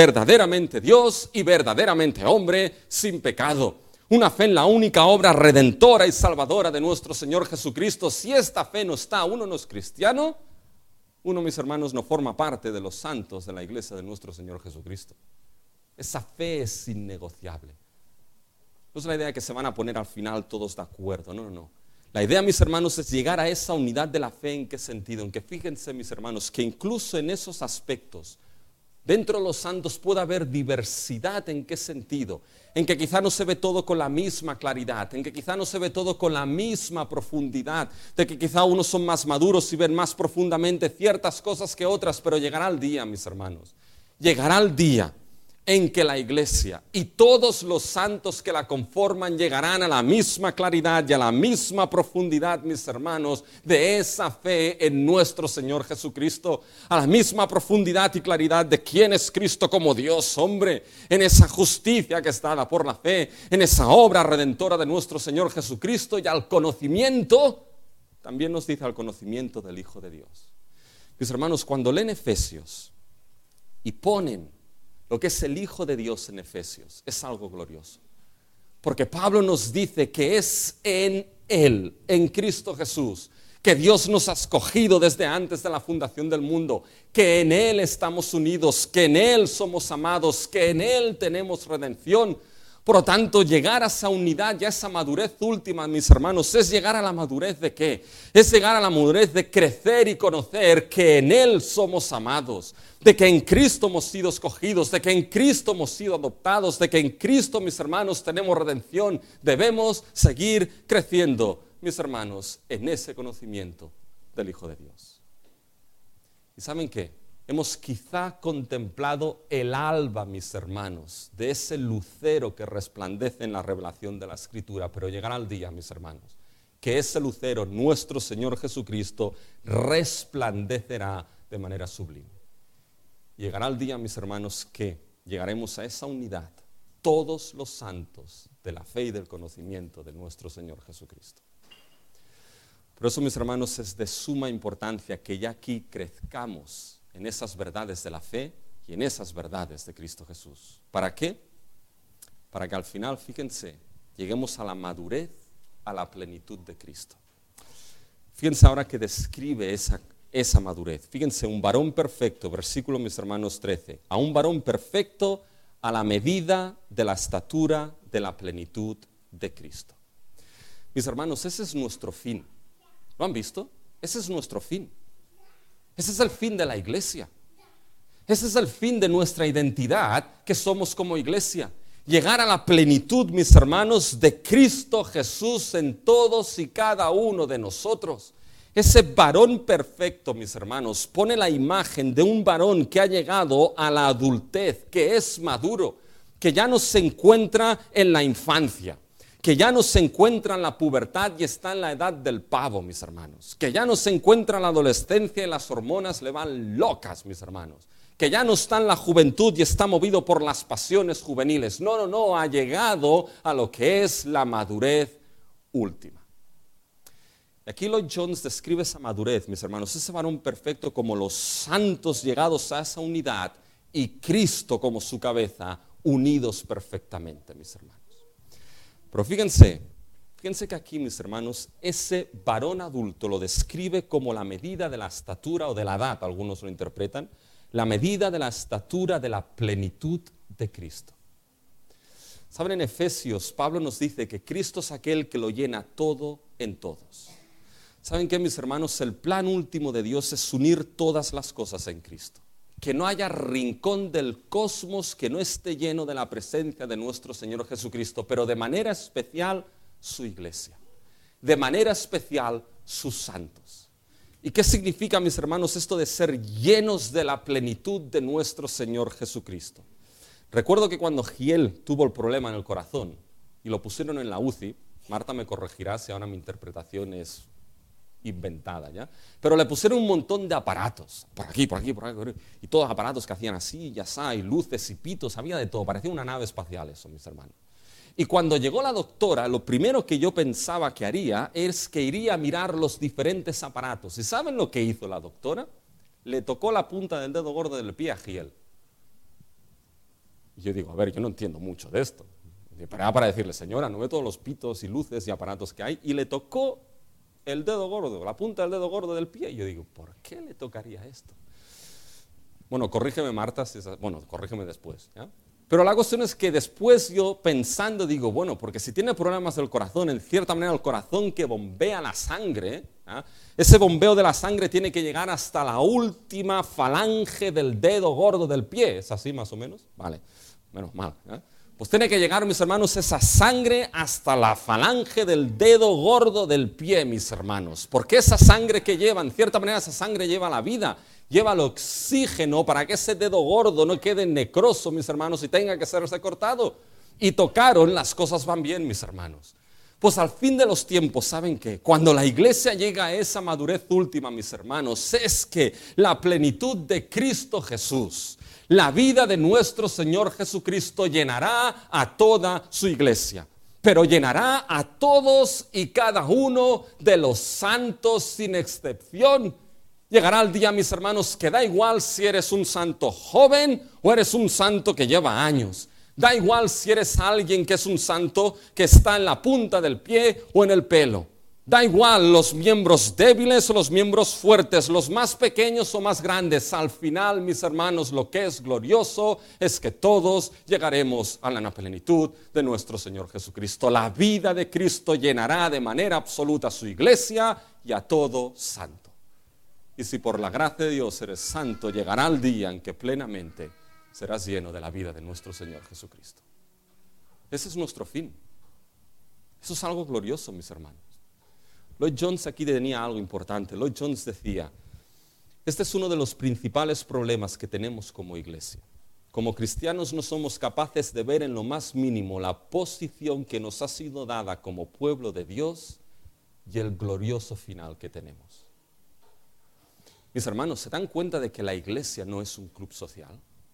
y verdaderamente hombre sin pecado. Una fe en la única obra redentora y salvadora de nuestro Señor Jesucristo. Si esta fe no está, uno no es cristiano, uno, mis hermanos, no forma parte de los santos de la iglesia de nuestro Señor Jesucristo. Esa fe es innegociable. No es la idea de que se van a poner al final todos de acuerdo, no. La idea, mis hermanos, es llegar a esa unidad de la fe. ¿En qué sentido? En que fíjense, mis hermanos, que incluso en esos aspectos, dentro de los santos puede haber diversidad. ¿En qué sentido? En que quizá no se ve todo con la misma claridad, en que quizá no se ve todo con la misma profundidad, de que quizá unos son más maduros y ven más profundamente ciertas cosas que otras, pero llegará el día, mis hermanos, llegará el día en que la iglesia y todos los santos que la conforman llegarán a la misma claridad y a la misma profundidad, mis hermanos, de esa fe en nuestro Señor Jesucristo, a la misma profundidad y claridad de quién es Cristo como Dios hombre, en esa justicia que está dada por la fe, en esa obra redentora de nuestro Señor Jesucristo y al conocimiento, también nos dice al conocimiento del Hijo de Dios. Mis hermanos, cuando leen Efesios y ponen lo que es el Hijo de Dios en Efesios, es algo glorioso. Porque Pablo nos dice que es en Él, en Cristo Jesús, que Dios nos ha escogido desde antes de la fundación del mundo, que en Él estamos unidos, que en Él somos amados, que en Él tenemos redención. Por lo tanto, llegar a esa unidad y a esa madurez última, mis hermanos, es llegar a la madurez ¿de qué? Es llegar a la madurez de crecer y conocer que en Él somos amados, de que en Cristo hemos sido escogidos, de que en Cristo hemos sido adoptados, de que en Cristo, mis hermanos, tenemos redención. Debemos seguir creciendo, mis hermanos, en ese conocimiento del Hijo de Dios. ¿Y saben qué? Hemos quizá contemplado el alba, mis hermanos, de ese lucero que resplandece en la revelación de la Escritura, pero llegará el día, mis hermanos, que ese lucero, nuestro Señor Jesucristo, resplandecerá de manera sublime. Llegará el día, mis hermanos, que llegaremos a esa unidad, todos los santos de la fe y del conocimiento de nuestro Señor Jesucristo. Por eso, mis hermanos, es de suma importancia que ya aquí crezcamos en esas verdades de la fe y en esas verdades de Cristo Jesús. ¿Para qué? Para que al final, fíjense, lleguemos a la madurez, a la plenitud de Cristo. Fíjense ahora que describe esa madurez. Fíjense, un varón perfecto, versículo, mis hermanos, 13. A un varón perfecto a la medida de la estatura de la plenitud de Cristo. Mis hermanos, ese es nuestro fin. ¿Lo han visto? Ese es nuestro fin. Ese es el fin de la iglesia. Ese es el fin de nuestra identidad que somos como iglesia. Llegar a la plenitud, mis hermanos, de Cristo Jesús en todos y cada uno de nosotros. Ese varón perfecto, mis hermanos, pone la imagen de un varón que ha llegado a la adultez, que es maduro, que ya no se encuentra en la infancia, que ya no se encuentra en la pubertad y está en la edad del pavo, mis hermanos, que ya no se encuentra en la adolescencia y las hormonas le van locas, mis hermanos, que ya no está en la juventud y está movido por las pasiones juveniles. No, ha llegado a lo que es la madurez última. Y aquí Lloyd Jones describe esa madurez, mis hermanos, ese varón perfecto como los santos llegados a esa unidad y Cristo como su cabeza, unidos perfectamente, mis hermanos. Pero fíjense que aquí, mis hermanos, ese varón adulto lo describe como la medida de la estatura o de la edad, algunos lo interpretan, la medida de la estatura de la plenitud de Cristo. Saben, en Efesios, Pablo nos dice que Cristo es aquel que lo llena todo en todos. ¿Saben qué, mis hermanos? El plan último de Dios es unir todas las cosas en Cristo. Que no haya rincón del cosmos que no esté lleno de la presencia de nuestro Señor Jesucristo, pero de manera especial su iglesia, de manera especial sus santos. ¿Y qué significa, mis hermanos, esto de ser llenos de la plenitud de nuestro Señor Jesucristo? Recuerdo que cuando Giel tuvo el problema en el corazón y lo pusieron en la UCI, Marta me corregirá si ahora mi interpretación es inventada, ¿ya? Pero le pusieron un montón de aparatos, por aquí, y todos aparatos que hacían así, ya está, y luces y pitos, había de todo, parecía una nave espacial eso, mis hermanos. Y cuando llegó la doctora, lo primero que yo pensaba que haría es que iría a mirar los diferentes aparatos. ¿Y saben lo que hizo la doctora? Le tocó la punta del dedo gordo del pie a Giel. Y yo digo, a ver, yo no entiendo mucho de esto. Para decirle, señora, ¿no ve todos los pitos y luces y aparatos que hay? Y le tocó el dedo gordo, la punta del dedo gordo del pie. Y yo digo, ¿por qué le tocaría esto? Bueno, corrígeme, Marta, corrígeme después, ¿ya? Pero la cuestión es que después yo pensando digo, bueno, porque si tiene problemas del corazón, en cierta manera el corazón que bombea la sangre, ¿ya? Ese bombeo de la sangre tiene que llegar hasta la última falange del dedo gordo del pie. ¿Es así más o menos? Vale, menos mal, ¿ya? Pues tiene que llegar, mis hermanos, esa sangre hasta la falange del dedo gordo del pie, mis hermanos. Porque esa sangre que lleva, en cierta manera, esa sangre lleva la vida, lleva el oxígeno para que ese dedo gordo no quede necroso, mis hermanos, y tenga que serse cortado. Y tocaron, las cosas van bien, mis hermanos. Pues al fin de los tiempos, ¿saben qué? Cuando la iglesia llega a esa madurez última, mis hermanos, es que la plenitud de Cristo Jesús, la vida de nuestro Señor Jesucristo llenará a toda su iglesia, pero llenará a todos y cada uno de los santos sin excepción. Llegará el día, mis hermanos, que da igual si eres un santo joven o eres un santo que lleva años. Da igual si eres alguien que es un santo que está en la punta del pie o en el pelo. Da igual los miembros débiles o los miembros fuertes, los más pequeños o más grandes. Al final, mis hermanos, lo que es glorioso es que todos llegaremos a la plenitud de nuestro Señor Jesucristo. La vida de Cristo llenará de manera absoluta a su iglesia y a todo santo. Y si por la gracia de Dios eres santo, llegará el día en que plenamente serás lleno de la vida de nuestro Señor Jesucristo. Ese es nuestro fin. Eso es algo glorioso, mis hermanos. Lloyd Jones aquí tenía algo importante. Lloyd Jones decía, este es uno de los principales problemas que tenemos como iglesia. Como cristianos no somos capaces de ver en lo más mínimo la posición que nos ha sido dada como pueblo de Dios y el glorioso final que tenemos. Mis hermanos, ¿se dan cuenta de que la iglesia no es un club social?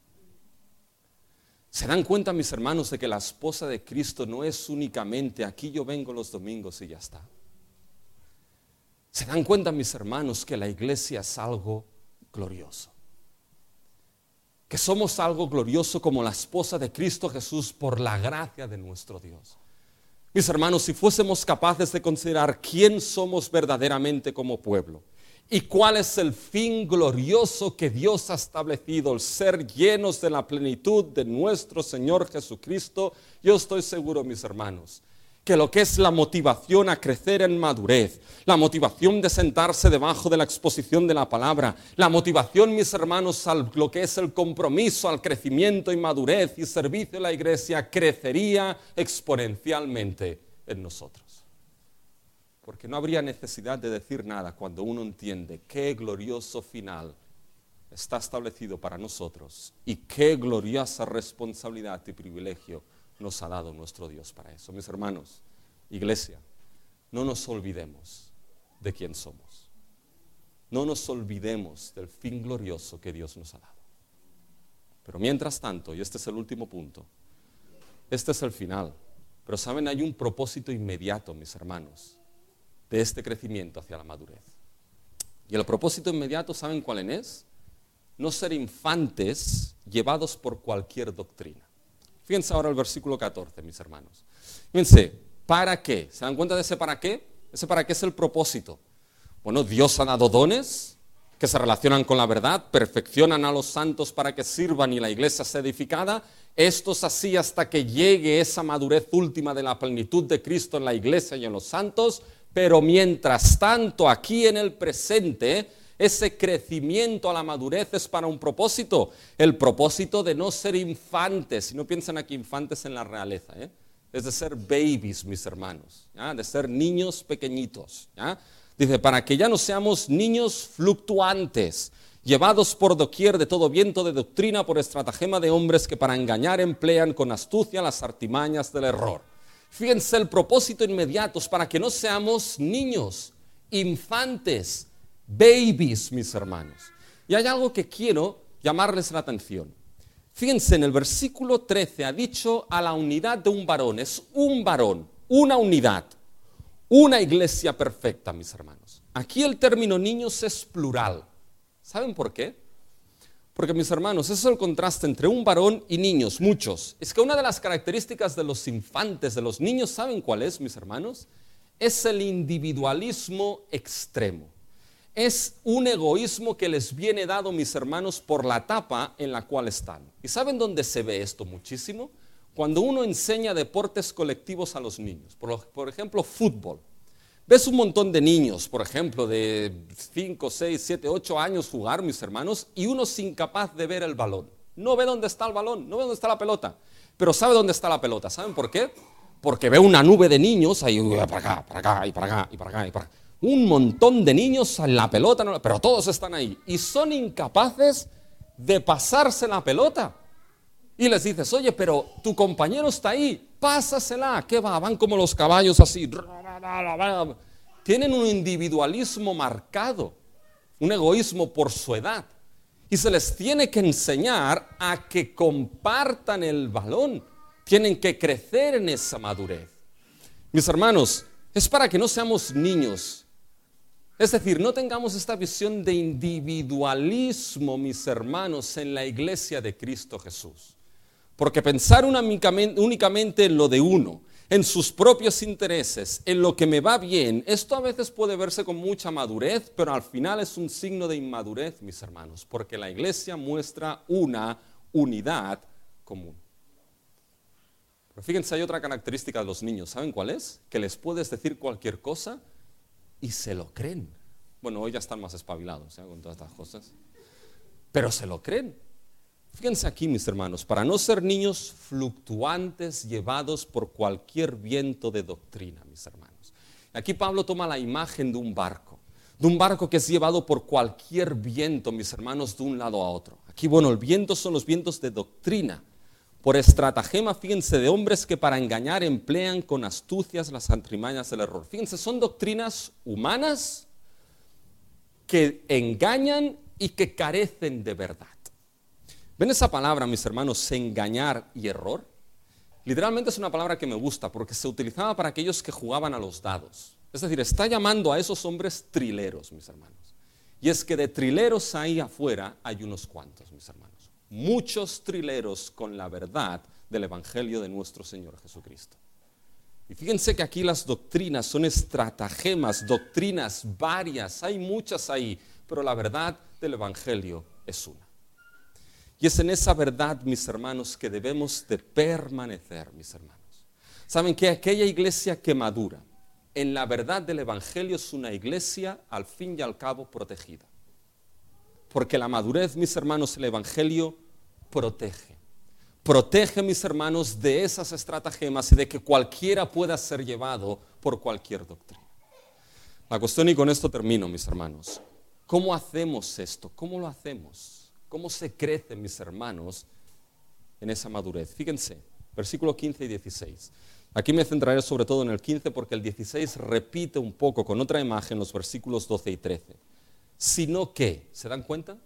¿Se dan cuenta, mis hermanos, de que la esposa de Cristo no es únicamente aquí yo vengo los domingos y ya está? ¿Se dan cuenta, mis hermanos, que la iglesia es algo glorioso? Que somos algo glorioso como la esposa de Cristo Jesús por la gracia de nuestro Dios. Mis hermanos, si fuésemos capaces de considerar quién somos verdaderamente como pueblo y cuál es el fin glorioso que Dios ha establecido, el ser llenos de la plenitud de nuestro Señor Jesucristo, yo estoy seguro, mis hermanos, que lo que es la motivación a crecer en madurez, la motivación de sentarse debajo de la exposición de la palabra, la motivación, mis hermanos, a lo que es el compromiso al crecimiento y madurez y servicio de la iglesia, crecería exponencialmente en nosotros. Porque no habría necesidad de decir nada cuando uno entiende qué glorioso final está establecido para nosotros y qué gloriosa responsabilidad y privilegio nos ha dado nuestro Dios para eso. Mis hermanos, iglesia, no nos olvidemos de quién somos. No nos olvidemos del fin glorioso que Dios nos ha dado. Pero mientras tanto, y este es el último punto, este es el final, pero saben, hay un propósito inmediato, mis hermanos, de este crecimiento hacia la madurez. Y el propósito inmediato, ¿saben cuál es? No ser infantes llevados por cualquier doctrina. Fíjense ahora el versículo 14, mis hermanos. Fíjense, ¿para qué? ¿Se dan cuenta de ese para qué? Ese para qué es el propósito. Bueno, Dios ha dado dones que se relacionan con la verdad, perfeccionan a los santos para que sirvan y la iglesia sea edificada. Esto es así hasta que llegue esa madurez última de la plenitud de Cristo en la iglesia y en los santos, pero mientras tanto, aquí en el presente, ese crecimiento a la madurez es para un propósito, el propósito de no ser infantes, y no piensen aquí infantes en la realeza, es de ser babies, mis hermanos, ¿ya? De ser niños pequeñitos, ¿ya? Dice, para que ya no seamos niños fluctuantes, llevados por doquier de todo viento de doctrina por estratagema de hombres que para engañar emplean con astucia las artimañas del error. Fíjense, el propósito inmediato es para que no seamos niños, infantes, babies, mis hermanos. Y hay algo que quiero llamarles la atención. Fíjense, en el versículo 13 ha dicho a la unidad de un varón. Es un varón, una unidad, una iglesia perfecta, mis hermanos. Aquí el término niños es plural. ¿Saben por qué? Porque, mis hermanos, ese es el contraste entre un varón y niños, muchos. Es que una de las características de los infantes, de los niños, ¿saben cuál es, mis hermanos? Es el individualismo extremo. Es un egoísmo que les viene dado, mis hermanos, por la etapa en la cual están. ¿Y saben dónde se ve esto muchísimo? Cuando uno enseña deportes colectivos a los niños. Por ejemplo, fútbol. Ves un montón de niños, por ejemplo, de 5, 6, 7, 8 años jugar, mis hermanos, y uno es incapaz de ver el balón. No ve dónde está el balón, no ve dónde está la pelota, pero sabe dónde está la pelota. ¿Saben por qué? Porque ve una nube de niños ahí, para acá, para acá, y para acá, y para acá, y para acá. Un montón de niños en la pelota, pero todos están ahí, y son incapaces de pasarse la pelota. Y les dices, oye, pero tu compañero está ahí, pásasela. ¿Qué va? Van como los caballos así. Tienen un individualismo marcado, un egoísmo por su edad. Y se les tiene que enseñar a que compartan el balón. Tienen que crecer en esa madurez. Mis hermanos, es para que no seamos niños. Es decir, no tengamos esta visión de individualismo, mis hermanos, en la iglesia de Cristo Jesús. Porque pensar únicamente en lo de uno, en sus propios intereses, en lo que me va bien, esto a veces puede verse con mucha madurez, pero al final es un signo de inmadurez, mis hermanos, porque la iglesia muestra una unidad común. Pero fíjense, hay otra característica de los niños, ¿saben cuál es? Que les puedes decir cualquier cosa y se lo creen. Bueno, hoy ya están más espabilados, con todas estas cosas, pero se lo creen. Fíjense aquí, mis hermanos, para no ser niños fluctuantes llevados por cualquier viento de doctrina, mis hermanos. Aquí Pablo toma la imagen de un barco que es llevado por cualquier viento, mis hermanos, de un lado a otro. Aquí, bueno, el viento son los vientos de doctrina, por estratagema, fíjense, de hombres que para engañar emplean con astucias las artimañas del error. Fíjense, son doctrinas humanas que engañan y que carecen de verdad. ¿Ven esa palabra, mis hermanos, engañar y error? Literalmente es una palabra que me gusta porque se utilizaba para aquellos que jugaban a los dados. Es decir, está llamando a esos hombres trileros, mis hermanos. Y es que de trileros ahí afuera hay unos cuantos, mis hermanos. Muchos trileros con la verdad del Evangelio de nuestro Señor Jesucristo. Y fíjense que aquí las doctrinas son estratagemas, doctrinas varias, hay muchas ahí, pero la verdad del Evangelio es una. Y es en esa verdad, mis hermanos, que debemos de permanecer, mis hermanos. ¿Saben que aquella iglesia que madura en la verdad del Evangelio es una iglesia, al fin y al cabo, protegida? Porque la madurez, mis hermanos, el Evangelio protege. Protege, mis hermanos, de esas estratagemas y de que cualquiera pueda ser llevado por cualquier doctrina. La cuestión, y con esto termino, mis hermanos, ¿cómo hacemos esto? ¿Cómo lo hacemos? ¿Cómo se crece, mis hermanos, en esa madurez? Fíjense, versículo 15 y 16. Aquí me centraré sobre todo en el 15 porque el 16 repite un poco con otra imagen los versículos 12 y 13. Sino que, ¿se dan cuenta?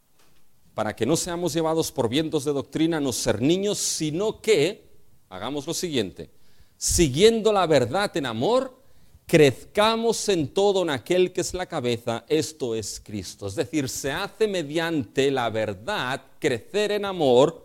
Para que no seamos llevados por vientos de doctrina, no ser niños, sino que, hagamos lo siguiente, siguiendo la verdad en amor, crezcamos en todo en aquel que es la cabeza, esto es Cristo. Es decir, se hace mediante la verdad crecer en amor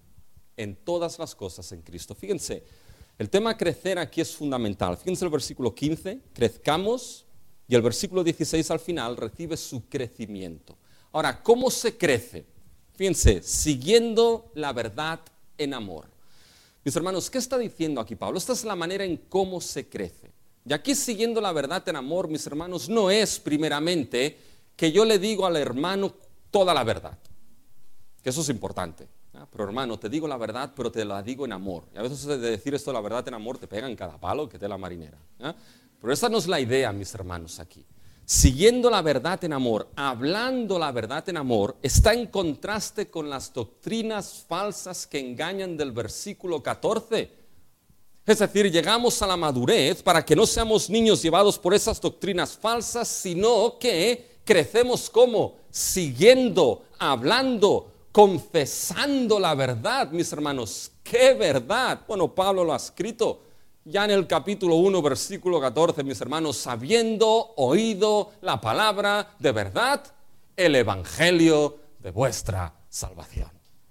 en todas las cosas en Cristo. Fíjense, el tema crecer aquí es fundamental. Fíjense el versículo 15, crezcamos, y el versículo 16 al final recibe su crecimiento. Ahora, ¿cómo se crece? Fíjense, siguiendo la verdad en amor. Mis hermanos, ¿qué está diciendo aquí Pablo? Esta es la manera en cómo se crece. Y aquí siguiendo la verdad en amor, mis hermanos, no es primeramente que yo le digo al hermano toda la verdad, que eso es importante. Pero hermano, te digo la verdad, pero te la digo en amor. Y a veces de decir esto, la verdad en amor, te pegan cada palo que te la marinera. Pero esa no es la idea, mis hermanos, aquí. Siguiendo la verdad en amor, hablando la verdad en amor, está en contraste con las doctrinas falsas que engañan del versículo 14. Es decir, llegamos a la madurez para que no seamos niños llevados por esas doctrinas falsas, sino que crecemos como siguiendo, hablando, confesando la verdad, mis hermanos. ¿Qué verdad? Bueno, Pablo lo ha escrito ya en el capítulo 1, versículo 14, mis hermanos, habiendo oído la palabra de verdad, el evangelio de vuestra salvación.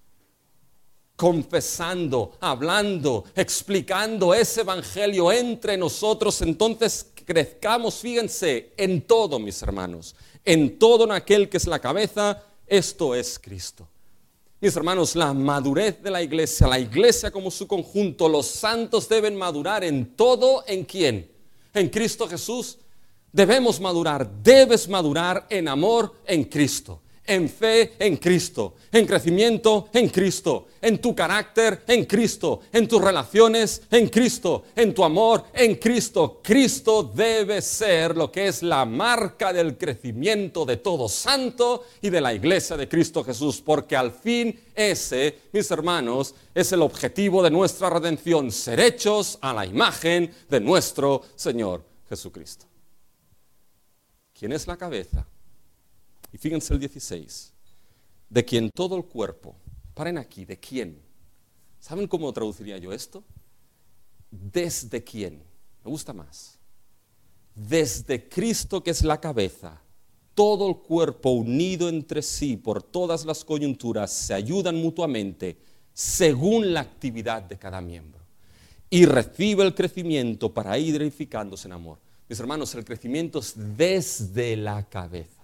Confesando, hablando, explicando ese evangelio entre nosotros, entonces crezcamos, fíjense, en todo, mis hermanos, en todo en aquel que es la cabeza, esto es Cristo. Mis hermanos, la madurez de la iglesia como su conjunto, los santos deben madurar en todo, ¿en quién? En Cristo Jesús. Debes madurar en amor en Cristo. En fe en Cristo, en crecimiento en Cristo, en tu carácter en Cristo, en tus relaciones en Cristo, en tu amor en Cristo. Cristo debe ser lo que es la marca del crecimiento de todo santo y de la iglesia de Cristo Jesús, porque al fin ese, mis hermanos, es el objetivo de nuestra redención, ser hechos a la imagen de nuestro Señor Jesucristo. ¿Quién es la cabeza? Y fíjense el 16, de quien todo el cuerpo, paren aquí, ¿de quién? ¿Saben cómo traduciría yo esto? ¿Desde quién? Me gusta más. Desde Cristo, que es la cabeza, todo el cuerpo unido entre sí por todas las coyunturas se ayudan mutuamente según la actividad de cada miembro. y recibe el crecimiento para ir edificándose en amor. Mis hermanos, el crecimiento es desde la cabeza.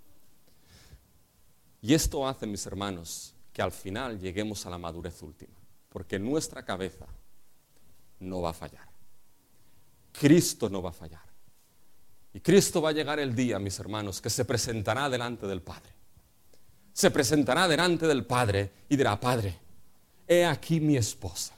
Y esto hace, mis hermanos, que al final lleguemos a la madurez última, porque nuestra cabeza no va a fallar. Cristo no va a fallar. Y Cristo va a llegar el día, mis hermanos, que se presentará delante del Padre. Se presentará delante del Padre y dirá: Padre, he aquí mi esposa.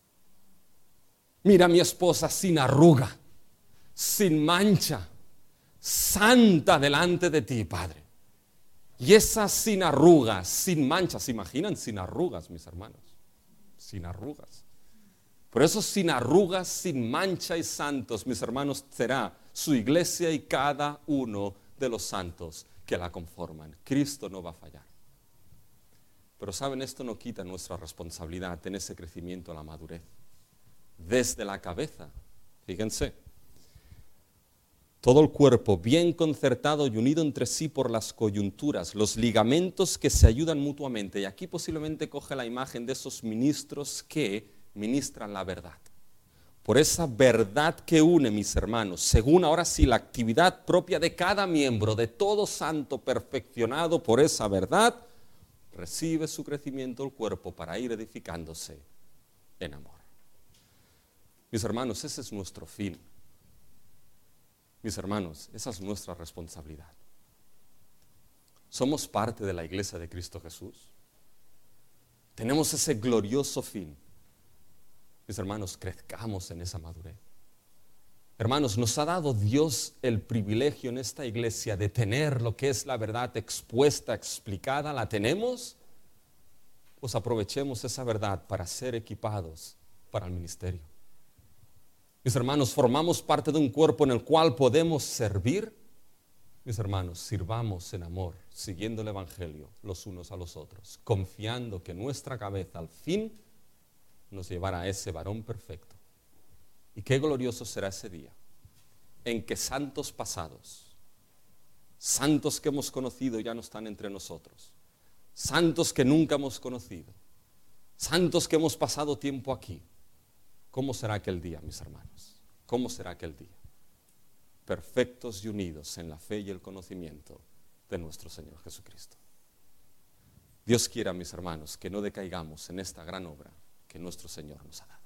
Mira mi esposa sin arruga, sin mancha, santa delante de ti, Padre. Y esa sin arrugas, sin manchas, ¿se imaginan? Sin arrugas, mis hermanos. Sin arrugas. Por eso sin arrugas, sin mancha y santos, mis hermanos, será su iglesia y cada uno de los santos que la conforman. Cristo no va a fallar. Pero saben, esto no quita nuestra responsabilidad en ese crecimiento a la madurez. Desde la cabeza, fíjense, todo el cuerpo bien concertado y unido entre sí por las coyunturas, los ligamentos que se ayudan mutuamente. Y aquí posiblemente coge la imagen de esos ministros que ministran la verdad. Por esa verdad que une, mis hermanos, según ahora sí la actividad propia de cada miembro, de todo santo perfeccionado por esa verdad, recibe su crecimiento el cuerpo para ir edificándose en amor. Mis hermanos, ese es nuestro fin. Mis hermanos, esa es nuestra responsabilidad. Somos parte de la iglesia de Cristo Jesús. Tenemos ese glorioso fin. Mis hermanos, crezcamos en esa madurez. Hermanos, nos ha dado Dios el privilegio en esta iglesia de tener lo que es la verdad expuesta, explicada. ¿La tenemos? Pues aprovechemos esa verdad para ser equipados para el ministerio. Mis hermanos, formamos parte de un cuerpo en el cual podemos servir. Mis hermanos, sirvamos en amor, siguiendo el Evangelio los unos a los otros, confiando que nuestra cabeza al fin nos llevará a ese varón perfecto. Y qué glorioso será ese día en que santos pasados, santos que hemos conocido ya no están entre nosotros, santos que nunca hemos conocido, santos que hemos pasado tiempo aquí. ¿Cómo será aquel día, mis hermanos? ¿Cómo será aquel día? Perfectos y unidos en la fe y el conocimiento de nuestro Señor Jesucristo. Dios quiera, mis hermanos, que no decaigamos en esta gran obra que nuestro Señor nos ha dado.